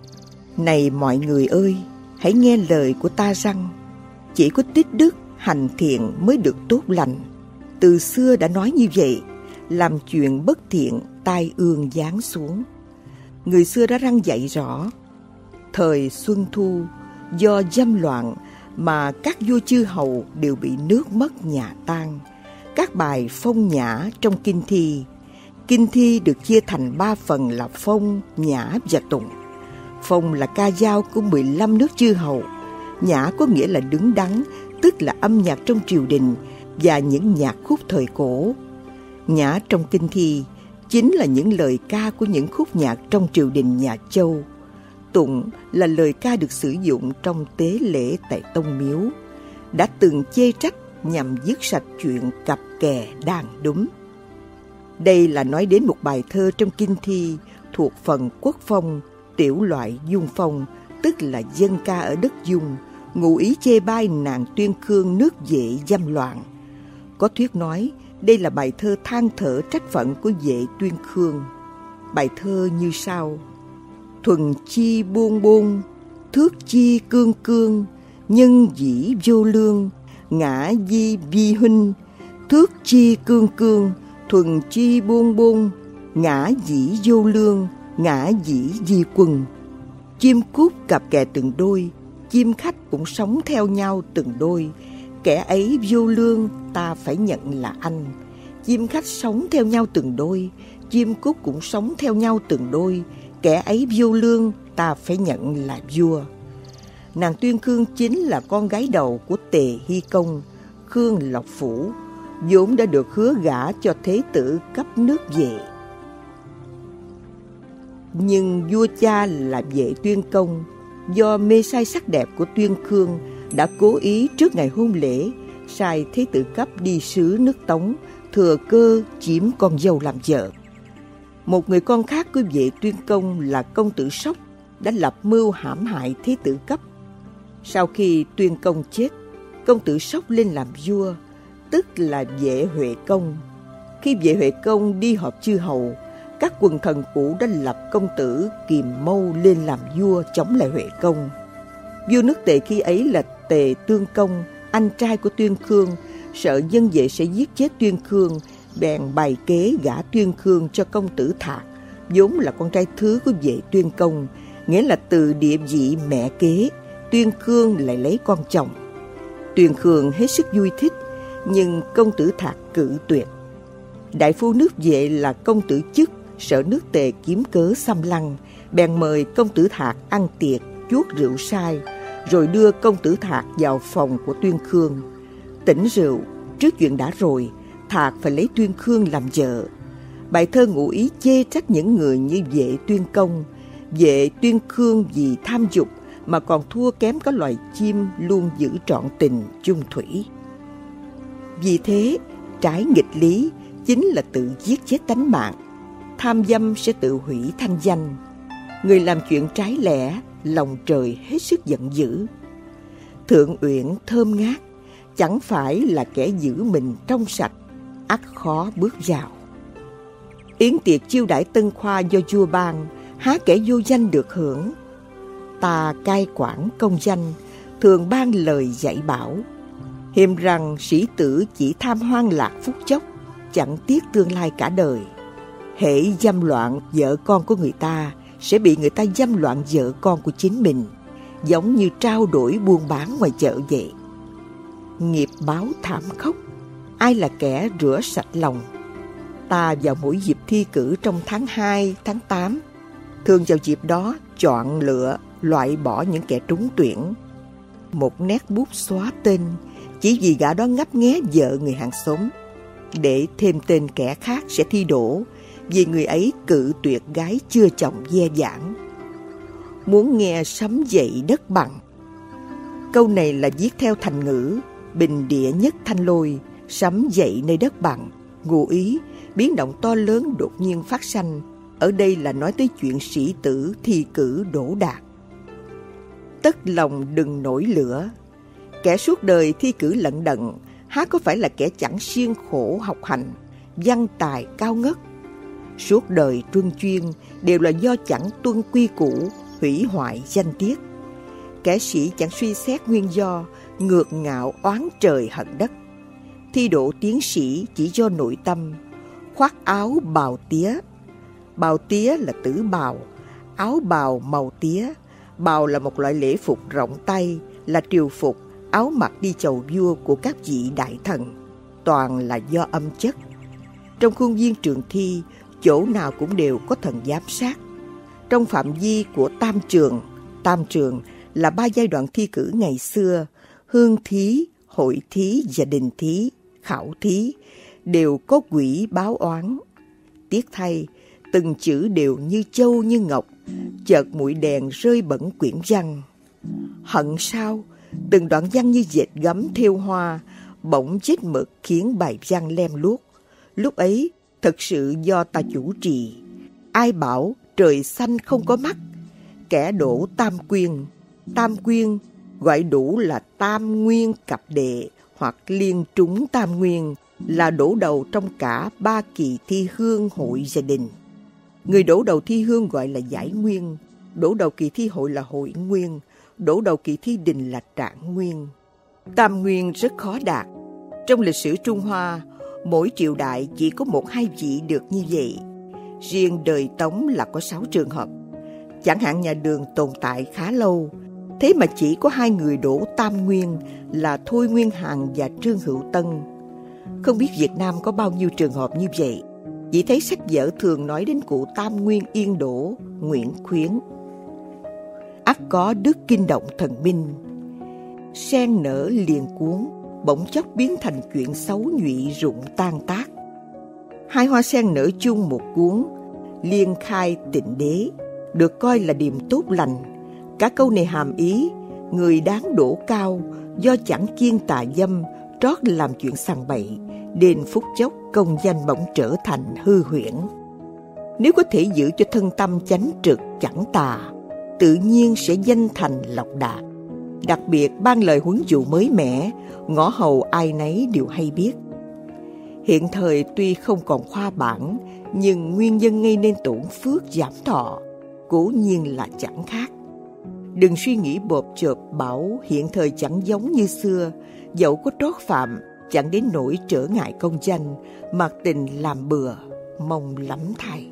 Speaker 1: Này mọi người ơi, hãy nghe lời của ta rằng, chỉ có tích đức, hành thiện mới được tốt lành. Từ xưa đã nói như vậy, làm chuyện bất thiện, tai ương giáng xuống. Người xưa đã răn dạy rõ, thời Xuân Thu, do dâm loạn mà các vua chư hầu đều bị nước mất nhà tan. Các bài phong nhã trong kinh thi, kinh thi được chia thành ba phần là phong, nhã và tụng. Phong là ca dao của mười lăm nước chư hầu, nhã có nghĩa là đứng đắn, tức là âm nhạc trong triều đình và những nhạc khúc thời cổ. Nhã trong kinh thi chính là những lời ca của những khúc nhạc trong triều đình nhà Châu. Tụng là lời ca được sử dụng trong tế lễ tại tông miếu, đã từng chê trách nhằm dứt sạch chuyện cặp kè đàn đúng. Đây là nói đến một bài thơ trong kinh thi thuộc phần quốc phong, tiểu loại dung phong, tức là dân ca ở đất Dung, ngụ ý chê bai nàng Tuyên Khương nước Vệ dâm loạn. Có thuyết nói đây là bài thơ than thở trách phận của Vệ Tuyên Khương. Bài thơ như sau: thuần chi buông buông, thước chi cương cương, nhân dĩ vô lương, ngã di vi huynh. Thước chi cương cương, thuần chi buông buông, ngã dĩ vô lương, ngã dĩ di quân. Chim cút cặp kè từng đôi, chim khách cũng sống theo nhau từng đôi. Kẻ ấy vô lương, ta phải nhận là anh. Chim khách sống theo nhau từng đôi, chim cút cũng sống theo nhau từng đôi. Kẻ ấy vô lương, ta phải nhận là vua. Nàng Tuyên Khương chính là con gái đầu của Tề Hy Công, Khương Lộc Phủ, vốn đã được hứa gả cho thế tử cấp nước Vệ. Nhưng vua cha là Vệ Tuyên Công, do mê say sắc đẹp của Tuyên Khương, đã cố ý trước ngày hôn lễ sai thế tử cấp đi sứ nước Tống, thừa cơ chiếm con dâu làm vợ. Một người con khác của Vệ Tuyên Công là công tử Sóc đã lập mưu hãm hại thế tử cấp. Sau khi Tuyên Công chết, công tử Sóc lên làm vua, tức là Vệ Huệ Công. Khi Vệ Huệ Công đi họp chư hầu, các quần thần cũ đã lập công tử Kiềm Mâu lên làm vua chống lại Huệ Công. Vua nước Tề khi ấy là Tề Tương Công, anh trai của Tuyên Khương, sợ dân Vệ sẽ giết chết Tuyên Khương, bèn bày kế gả Tuyên Khương cho công tử Thạc, vốn là con trai thứ của Vệ Tuyên Công, nghĩa là từ địa vị mẹ kế, Tuyên Khương lại lấy con chồng. Tuyên Khương hết sức vui thích, nhưng công tử Thạc cự tuyệt. Đại phu nước Vệ là công tử Chức sợ nước Tề kiếm cớ xâm lăng, bèn mời công tử Thạc ăn tiệc, chuốt rượu sai, rồi đưa công tử Thạc vào phòng của Tuyên Khương. Tỉnh rượu, trước chuyện đã rồi, Thạc phải lấy Tuyên Khương làm vợ. Bài thơ ngụ ý chê trách những người như Vệ Tuyên Công. Vệ Tuyên Khương vì tham dục mà còn thua kém các loài chim luôn giữ trọn tình chung thủy. Vì thế, trái nghịch lý chính là tự giết chết tánh mạng. Tham dâm sẽ tự hủy thanh danh. Người làm chuyện trái lẽ, lòng trời hết sức giận dữ. Thượng Uyển thơm ngát, chẳng phải là kẻ giữ mình trong sạch, ắt khó bước vào. Yến tiệc chiêu đãi tân khoa do vua ban, há kẻ vô danh được hưởng. Ta cai quản công danh, thường ban lời dạy bảo. Hiềm rằng sĩ tử chỉ tham hoang lạc phút chốc, chẳng tiếc tương lai cả đời. Hễ dâm loạn vợ con của người ta, sẽ bị người ta dâm loạn vợ con của chính mình, giống như trao đổi buôn bán ngoài chợ vậy. Nghiệp báo thảm khốc, ai là kẻ rửa sạch lòng. Ta vào mỗi dịp thi cử trong tháng hai, tháng tám, thường vào dịp đó chọn lựa, loại bỏ những kẻ trúng tuyển. Một nét bút xóa tên, chỉ vì gã đó ngấp nghé vợ người hàng xóm, để thêm tên kẻ khác sẽ thi đỗ, vì người ấy cự tuyệt gái chưa chồng ve vãn. Muốn nghe sấm dậy đất bằng. Câu này là viết theo thành ngữ Bình Địa Nhất Thanh Lôi, Sấm dậy nơi đất bằng, ngụ ý biến động to lớn đột nhiên phát sanh. Ở đây là nói tới chuyện sĩ tử thi cử đỗ đạt. Tất lòng đừng nổi lửa. Kẻ suốt đời thi cử lận đận, há có phải là kẻ chẳng siêng khổ học hành, văn tài cao ngất. Suốt đời truân chuyên đều là do chẳng tuân quy củ, hủy hoại danh tiết. Kẻ sĩ chẳng suy xét nguyên do, ngược ngạo oán trời hận đất. Thi đỗ tiến sĩ chỉ do nội tâm, khoác áo bào tía. Bào tía là tử bào, áo bào màu tía. Bào là một loại lễ phục rộng tay, là triều phục, áo mặc đi chầu vua của các vị đại thần, toàn là do âm chất. Trong khuôn viên trường thi, chỗ nào cũng đều có thần giám sát. Trong phạm vi của tam trường, tam trường là ba giai đoạn thi cử ngày xưa: hương thí, hội thí và đình thí, khảo thí, đều có quỷ báo oán. Tiếc thay, từng chữ đều như châu như ngọc, chợt mũi đèn rơi bẩn quyển văn. Hận sao, từng đoạn văn như dệt gấm thêu hoa, bỗng chết mực khiến bài văn lem luốc. Lúc ấy, thật sự do ta chủ trì. Ai bảo trời xanh không có mắt? Kẻ đổ tam quyên. Tam quyên gọi đủ là tam nguyên cặp đệ hoặc liên trúng tam nguyên, là đổ đầu trong cả ba kỳ thi hương hội gia đình. Người đổ đầu thi hương gọi là giải nguyên, đổ đầu kỳ thi hội là hội nguyên, đổ đầu kỳ thi đình là trạng nguyên. Tam nguyên rất khó đạt. Trong lịch sử Trung Hoa, mỗi triều đại chỉ có một hai vị được như vậy. Riêng đời Tống là có sáu trường hợp. Chẳng hạn nhà Đường tồn tại khá lâu, thế mà chỉ có hai người đổ tam nguyên là Thôi Nguyên Hằng và Trương Hữu Tân. Không biết Việt Nam có bao nhiêu trường hợp như vậy. Chỉ thấy sách vở thường nói đến cụ tam nguyên yên đổ Nguyễn Khuyến. Ắt có đức kinh động thần minh. Sen nở liền cuốn, bỗng chốc biến thành chuyện xấu nhụy rụng tan tác. Hai hoa sen nở chung một cuốn, liên khai tịnh đế, được coi là điềm tốt lành. Cả câu này hàm ý người đáng đổ cao do chẳng kiêng tà dâm, trót làm chuyện sằng bậy, đến phút chốc công danh bỗng trở thành hư huyễn. Nếu có thể giữ cho thân tâm chánh trực chẳng tà, tự nhiên sẽ danh thành lộc đạt. Đặc biệt ban lời huấn dụ mới mẻ, ngõ hầu ai nấy đều hay biết. Hiện thời tuy không còn khoa bản, nhưng nguyên nhân gây nên tổn phước giảm thọ cố nhiên là chẳng khác. Đừng suy nghĩ bộp chộp bảo hiện thời chẳng giống như xưa, dẫu có trót phạm chẳng đến nỗi trở ngại công danh, mặc tình làm bừa, mong lắm thay.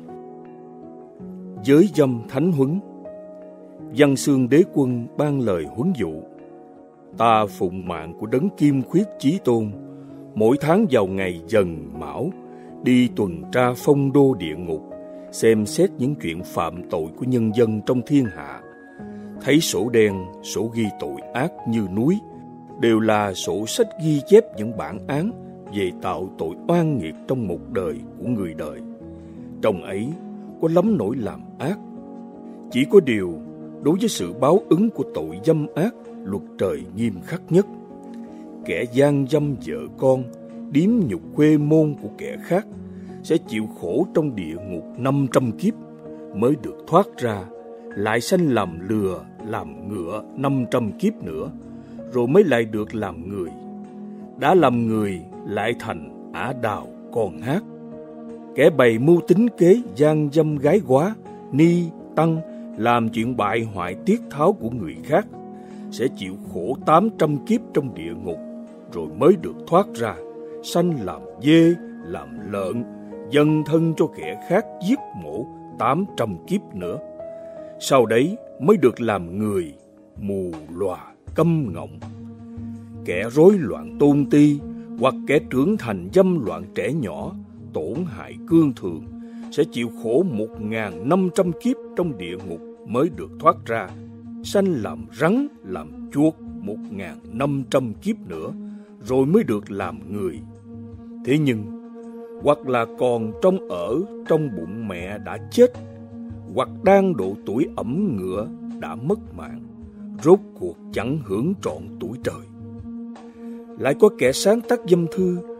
Speaker 2: Giới dâm thánh huấn. Văn Xương Đế Quân ban lời huấn dụ: Ta phụng mạng của đấng Kim Khuyết Chí Tôn, mỗi tháng vào ngày Dần Mão đi tuần tra phong đô địa ngục, xem xét những chuyện phạm tội của nhân dân trong thiên hạ. Thấy sổ đen, sổ ghi tội ác như núi, đều là sổ sách ghi chép những bản án về tạo tội oan nghiệt trong một đời của người đời. Trong ấy có lắm nỗi làm ác. Chỉ có điều, đối với sự báo ứng của tội dâm ác, luật trời nghiêm khắc nhất. Kẻ gian dâm vợ con, điếm nhục khuê môn của kẻ khác sẽ chịu khổ trong địa ngục năm trăm kiếp mới được thoát ra, lại sanh làm lừa, làm ngựa năm trăm kiếp nữa, rồi mới lại được làm người. Đã làm người lại thành ả đào con hát. Kẻ bày mưu tính kế gian dâm gái góa, ni, tăng, làm chuyện bại hoại tiết tháo của người khác sẽ chịu khổ tám trăm kiếp trong địa ngục, rồi mới được thoát ra, sanh làm dê, làm lợn, dâng thân cho kẻ khác giết mổ tám trăm kiếp nữa. Sau đấy mới được làm người, mù lòa, câm ngọng. Kẻ rối loạn tôn ti hoặc kẻ trưởng thành dâm loạn trẻ nhỏ, tổn hại cương thường sẽ chịu khổ một ngàn năm trăm kiếp trong địa ngục mới được thoát ra, sanh làm rắn, làm chuột một ngàn năm trăm kiếp nữa, rồi mới được làm người. Thế nhưng, hoặc là còn trong ở trong bụng mẹ đã chết, hoặc đang độ tuổi ẩm ngựa đã mất mạng, rốt cuộc chẳng hưởng trọn tuổi trời. Lại có kẻ sáng tác dâm thư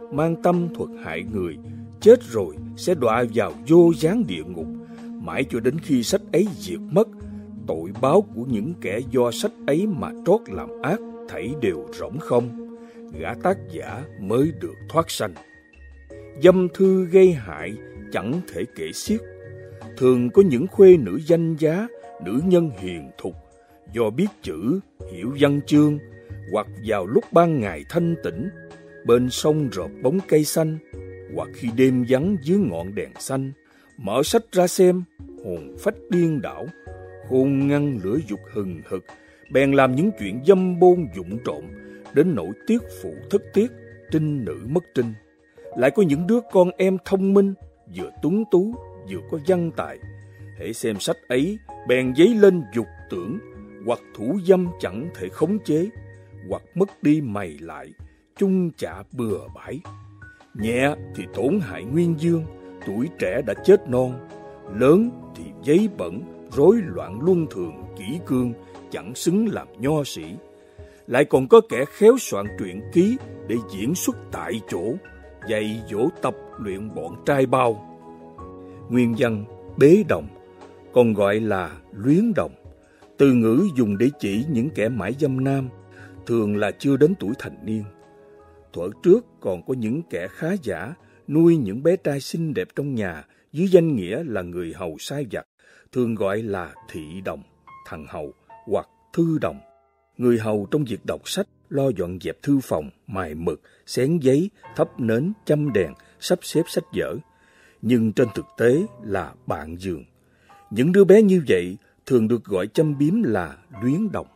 Speaker 2: mang tâm thuật hại người, chết rồi sẽ đọa vào vô gián địa ngục, mãi cho đến khi sách ấy diệt mất. Tội báo của những kẻ do sách ấy mà trót làm ác thảy đều rỗng không, gã tác giả mới được thoát sanh. Dâm thư gây hại chẳng thể kể xiết. Thường có những khuê nữ danh giá, nữ nhân hiền thục, do biết chữ, hiểu văn chương, hoặc vào lúc ban ngày thanh tĩnh, bên sông rợp bóng cây xanh, hoặc khi đêm vắng dưới ngọn đèn xanh, mở sách ra xem, hồn phách điên đảo, khôn ngăn lửa dục hừng hực, bèn làm những chuyện dâm bôn vụng trộm, đến nỗi tiếc phụ thất tiếc, trinh nữ mất trinh. Lại có những đứa con em thông minh, vừa tuấn tú, vừa có văn tài, hễ xem sách ấy, bèn dấy lên dục tưởng, hoặc thủ dâm chẳng thể khống chế, hoặc mất đi mày lại, chung chạ bừa bãi. Nhẹ thì tổn hại nguyên dương, tuổi trẻ đã chết non, lớn thì giấy bẩn, rối loạn luân thường, kỷ cương, chẳng xứng làm nho sĩ. Lại còn có kẻ khéo soạn truyện ký để diễn xuất tại chỗ, dạy dỗ tập luyện bọn trai bao. Nguyên văn bế đồng, còn gọi là luyến đồng, từ ngữ dùng để chỉ những kẻ mãi dâm nam, thường là chưa đến tuổi thành niên. Thuở trước còn có những kẻ khá giả nuôi những bé trai xinh đẹp trong nhà dưới danh nghĩa là người hầu sai vặt, thường gọi là thị đồng, thằng hầu hoặc thư đồng. Người hầu trong việc đọc sách, lo dọn dẹp thư phòng, mài mực, xén giấy, thắp nến, châm đèn, sắp xếp sách vở. Nhưng trên thực tế là bạn giường. Những đứa bé như vậy thường được gọi châm biếm là luyến đồng.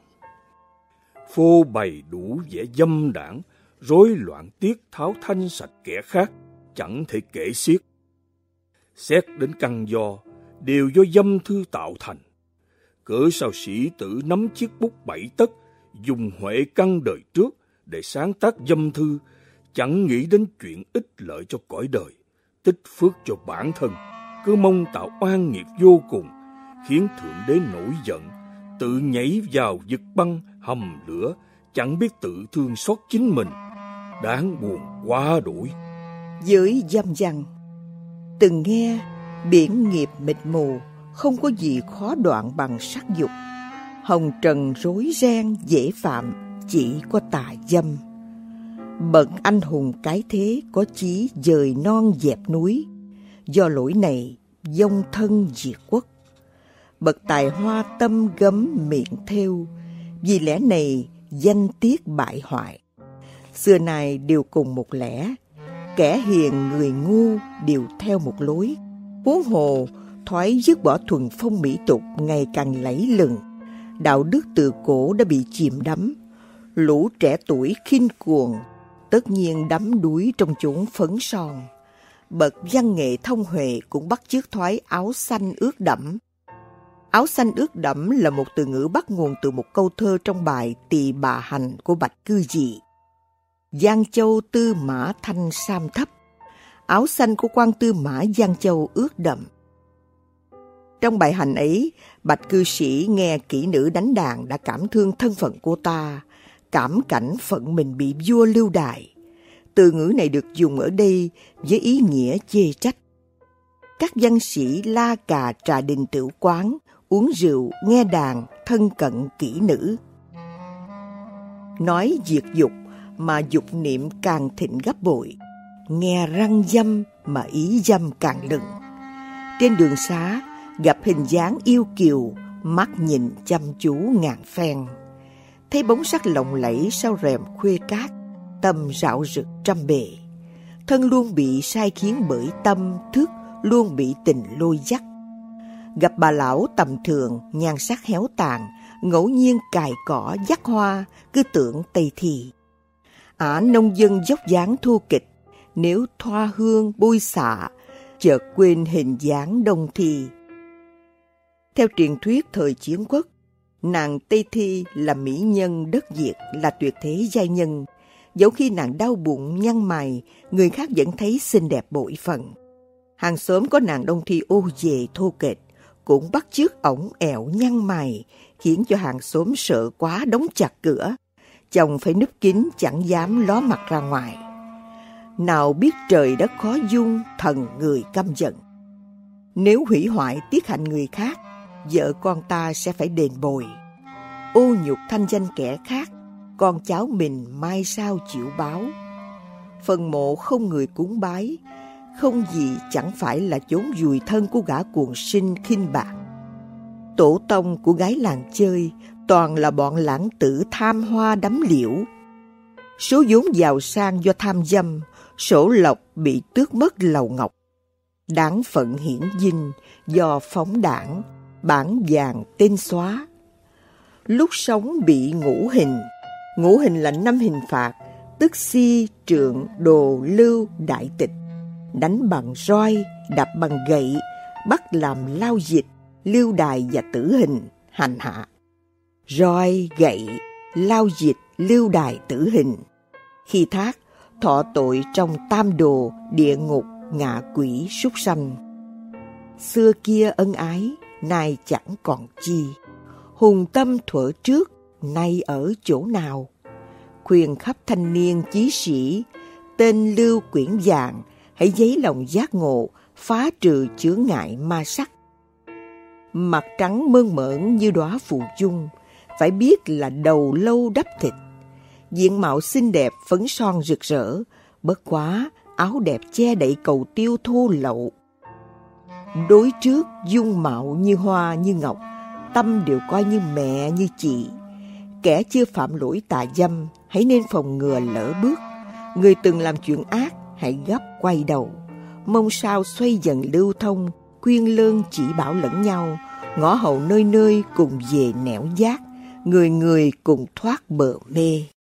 Speaker 2: Phô bày đủ vẻ dâm đảng, rối loạn tiết tháo thanh sạch kẻ khác, chẳng thể kể xiết. Xét đến căn do, đều do dâm thư tạo thành. Cớ sao sĩ tử nắm chiếc bút bảy tấc, dùng huệ căn đời trước để sáng tác dâm thư, chẳng nghĩ đến chuyện ích lợi cho cõi đời, tích phước cho bản thân, cứ mong tạo oan nghiệt vô cùng, khiến Thượng Đế nổi giận, tự nhảy vào vực băng hầm lửa, chẳng biết tự thương xót chính mình. Đáng buồn quá đỗi.
Speaker 1: Dưới dâm văn, từng nghe biển nghiệp mịt mù, không có gì khó đoạn bằng sắc dục. Hồng trần rối ren dễ phạm, chỉ có tà dâm. Bậc anh hùng cái thế có chí dời non dẹp núi, do lỗi này dông thân diệt quốc. Bậc tài hoa tâm gấm miệng thêu, vì lẽ này danh tiết bại hoại. Xưa nay đều cùng một lẽ, kẻ hiền người ngu đều theo một lối. Huống hồ thoái dứt bỏ thuần phong mỹ tục ngày càng lẫy lừng, đạo đức từ cổ đã bị chìm đắm. Lũ trẻ tuổi khinh cuồng tất nhiên đắm đuối trong chốn phấn son. Bậc văn nghệ thông huệ cũng bắt chước thoái áo xanh ướt đẫm. Áo xanh ướt đẫm là một từ ngữ bắt nguồn từ một câu thơ trong bài Tỳ Bà Hành của Bạch Cư Dị. Giang Châu tư mã thanh sam thấp, áo xanh của quan tư mã Giang Châu ướt đẫm. Trong bài hành ấy, Bạch cư sĩ nghe kỹ nữ đánh đàn đã cảm thương thân phận cô ta, cảm cảnh phận mình bị vua lưu đày. Từ ngữ này được dùng ở đây với ý nghĩa chê trách. Các văn sĩ la cà trà đình tửu quán, uống rượu, nghe đàn, thân cận kỹ nữ. Nói diệt dục mà dục niệm càng thịnh gấp bội, nghe răng dâm mà ý dâm càng lừng. Trên đường xá gặp hình dáng yêu kiều, mắt nhìn chăm chú ngàn phen. Thấy bóng sắc lộng lẫy sau rèm khuê cát, tâm rạo rực trăm bề. Thân luôn bị sai khiến bởi tâm thức, luôn bị tình lôi dắt. Gặp bà lão tầm thường, nhan sắc héo tàn, ngẫu nhiên cài cỏ dắt hoa, cứ tưởng Tây Thì. Ả nông dân dốc dáng thô kịch, nếu thoa hương bôi xạ, chợt quên hình dáng Đông Thi. Theo truyền thuyết thời chiến quốc, nàng Tây Thi là mỹ nhân đất Việt, là tuyệt thế giai nhân. Dẫu khi nàng đau bụng nhăn mày, người khác vẫn thấy xinh đẹp bội phần. Hàng xóm có nàng Đông Thi ô về thô kệch, cũng bắt chước ổng ẹo nhăn mày, khiến cho hàng xóm sợ quá đóng chặt cửa. Chồng phải núp kín chẳng dám ló mặt ra ngoài. nào biết trời đất khó dung, thần người căm giận. Nếu hủy hoại tiết hạnh người khác, vợ con ta sẽ phải đền bồi. Ô nhục thanh danh kẻ khác, con cháu mình mai sau chịu báo. Phần mộ không người cúng bái, không gì chẳng phải là chốn vùi thân của gã cuồng sinh khinh bạc. Tổ tông của gái làng chơi toàn là bọn lãng tử tham hoa đắm liễu. Số vốn giàu sang do tham dâm, sổ lộc bị tước mất lầu ngọc. Đáng phận hiển dinh do phóng đảng, bản vàng tên xóa. Lúc sống bị ngũ hình, ngũ hình là năm hình phạt, tức si, trượng, đồ, lưu, đại tịch. Đánh bằng roi, đập bằng gậy, bắt làm lao dịch, lưu đày và tử hình, hành hạ. Roi, gậy, lao dịch, lưu đày, tử hình. Khi thác, thọ tội trong tam đồ, địa ngục, ngạ quỷ, súc sanh. Xưa kia ân ái, nay chẳng còn chi. Hùng tâm thuở trước, nay ở chỗ nào? Khuyên khắp thanh niên chí sĩ, tên lưu quyển vàng, hãy dấy lòng giác ngộ, phá trừ chướng ngại ma sắc. Mặt trắng mơn mởn như đóa phù dung, phải biết là đầu lâu đắp thịt. Diện mạo xinh đẹp phấn son rực rỡ, bất quá áo đẹp che đậy cầu tiêu thô lậu. Đối trước dung mạo như hoa như ngọc, tâm đều coi như mẹ như chị. Kẻ chưa phạm lỗi tà dâm, hãy nên phòng ngừa lỡ bước. Người từng làm chuyện ác, hãy gấp quay đầu. Mong sao xoay dần lưu thông, khuyên lơn chỉ bảo lẫn nhau. Ngõ hầu nơi nơi cùng về nẻo giác, người người cùng thoát bờ mê.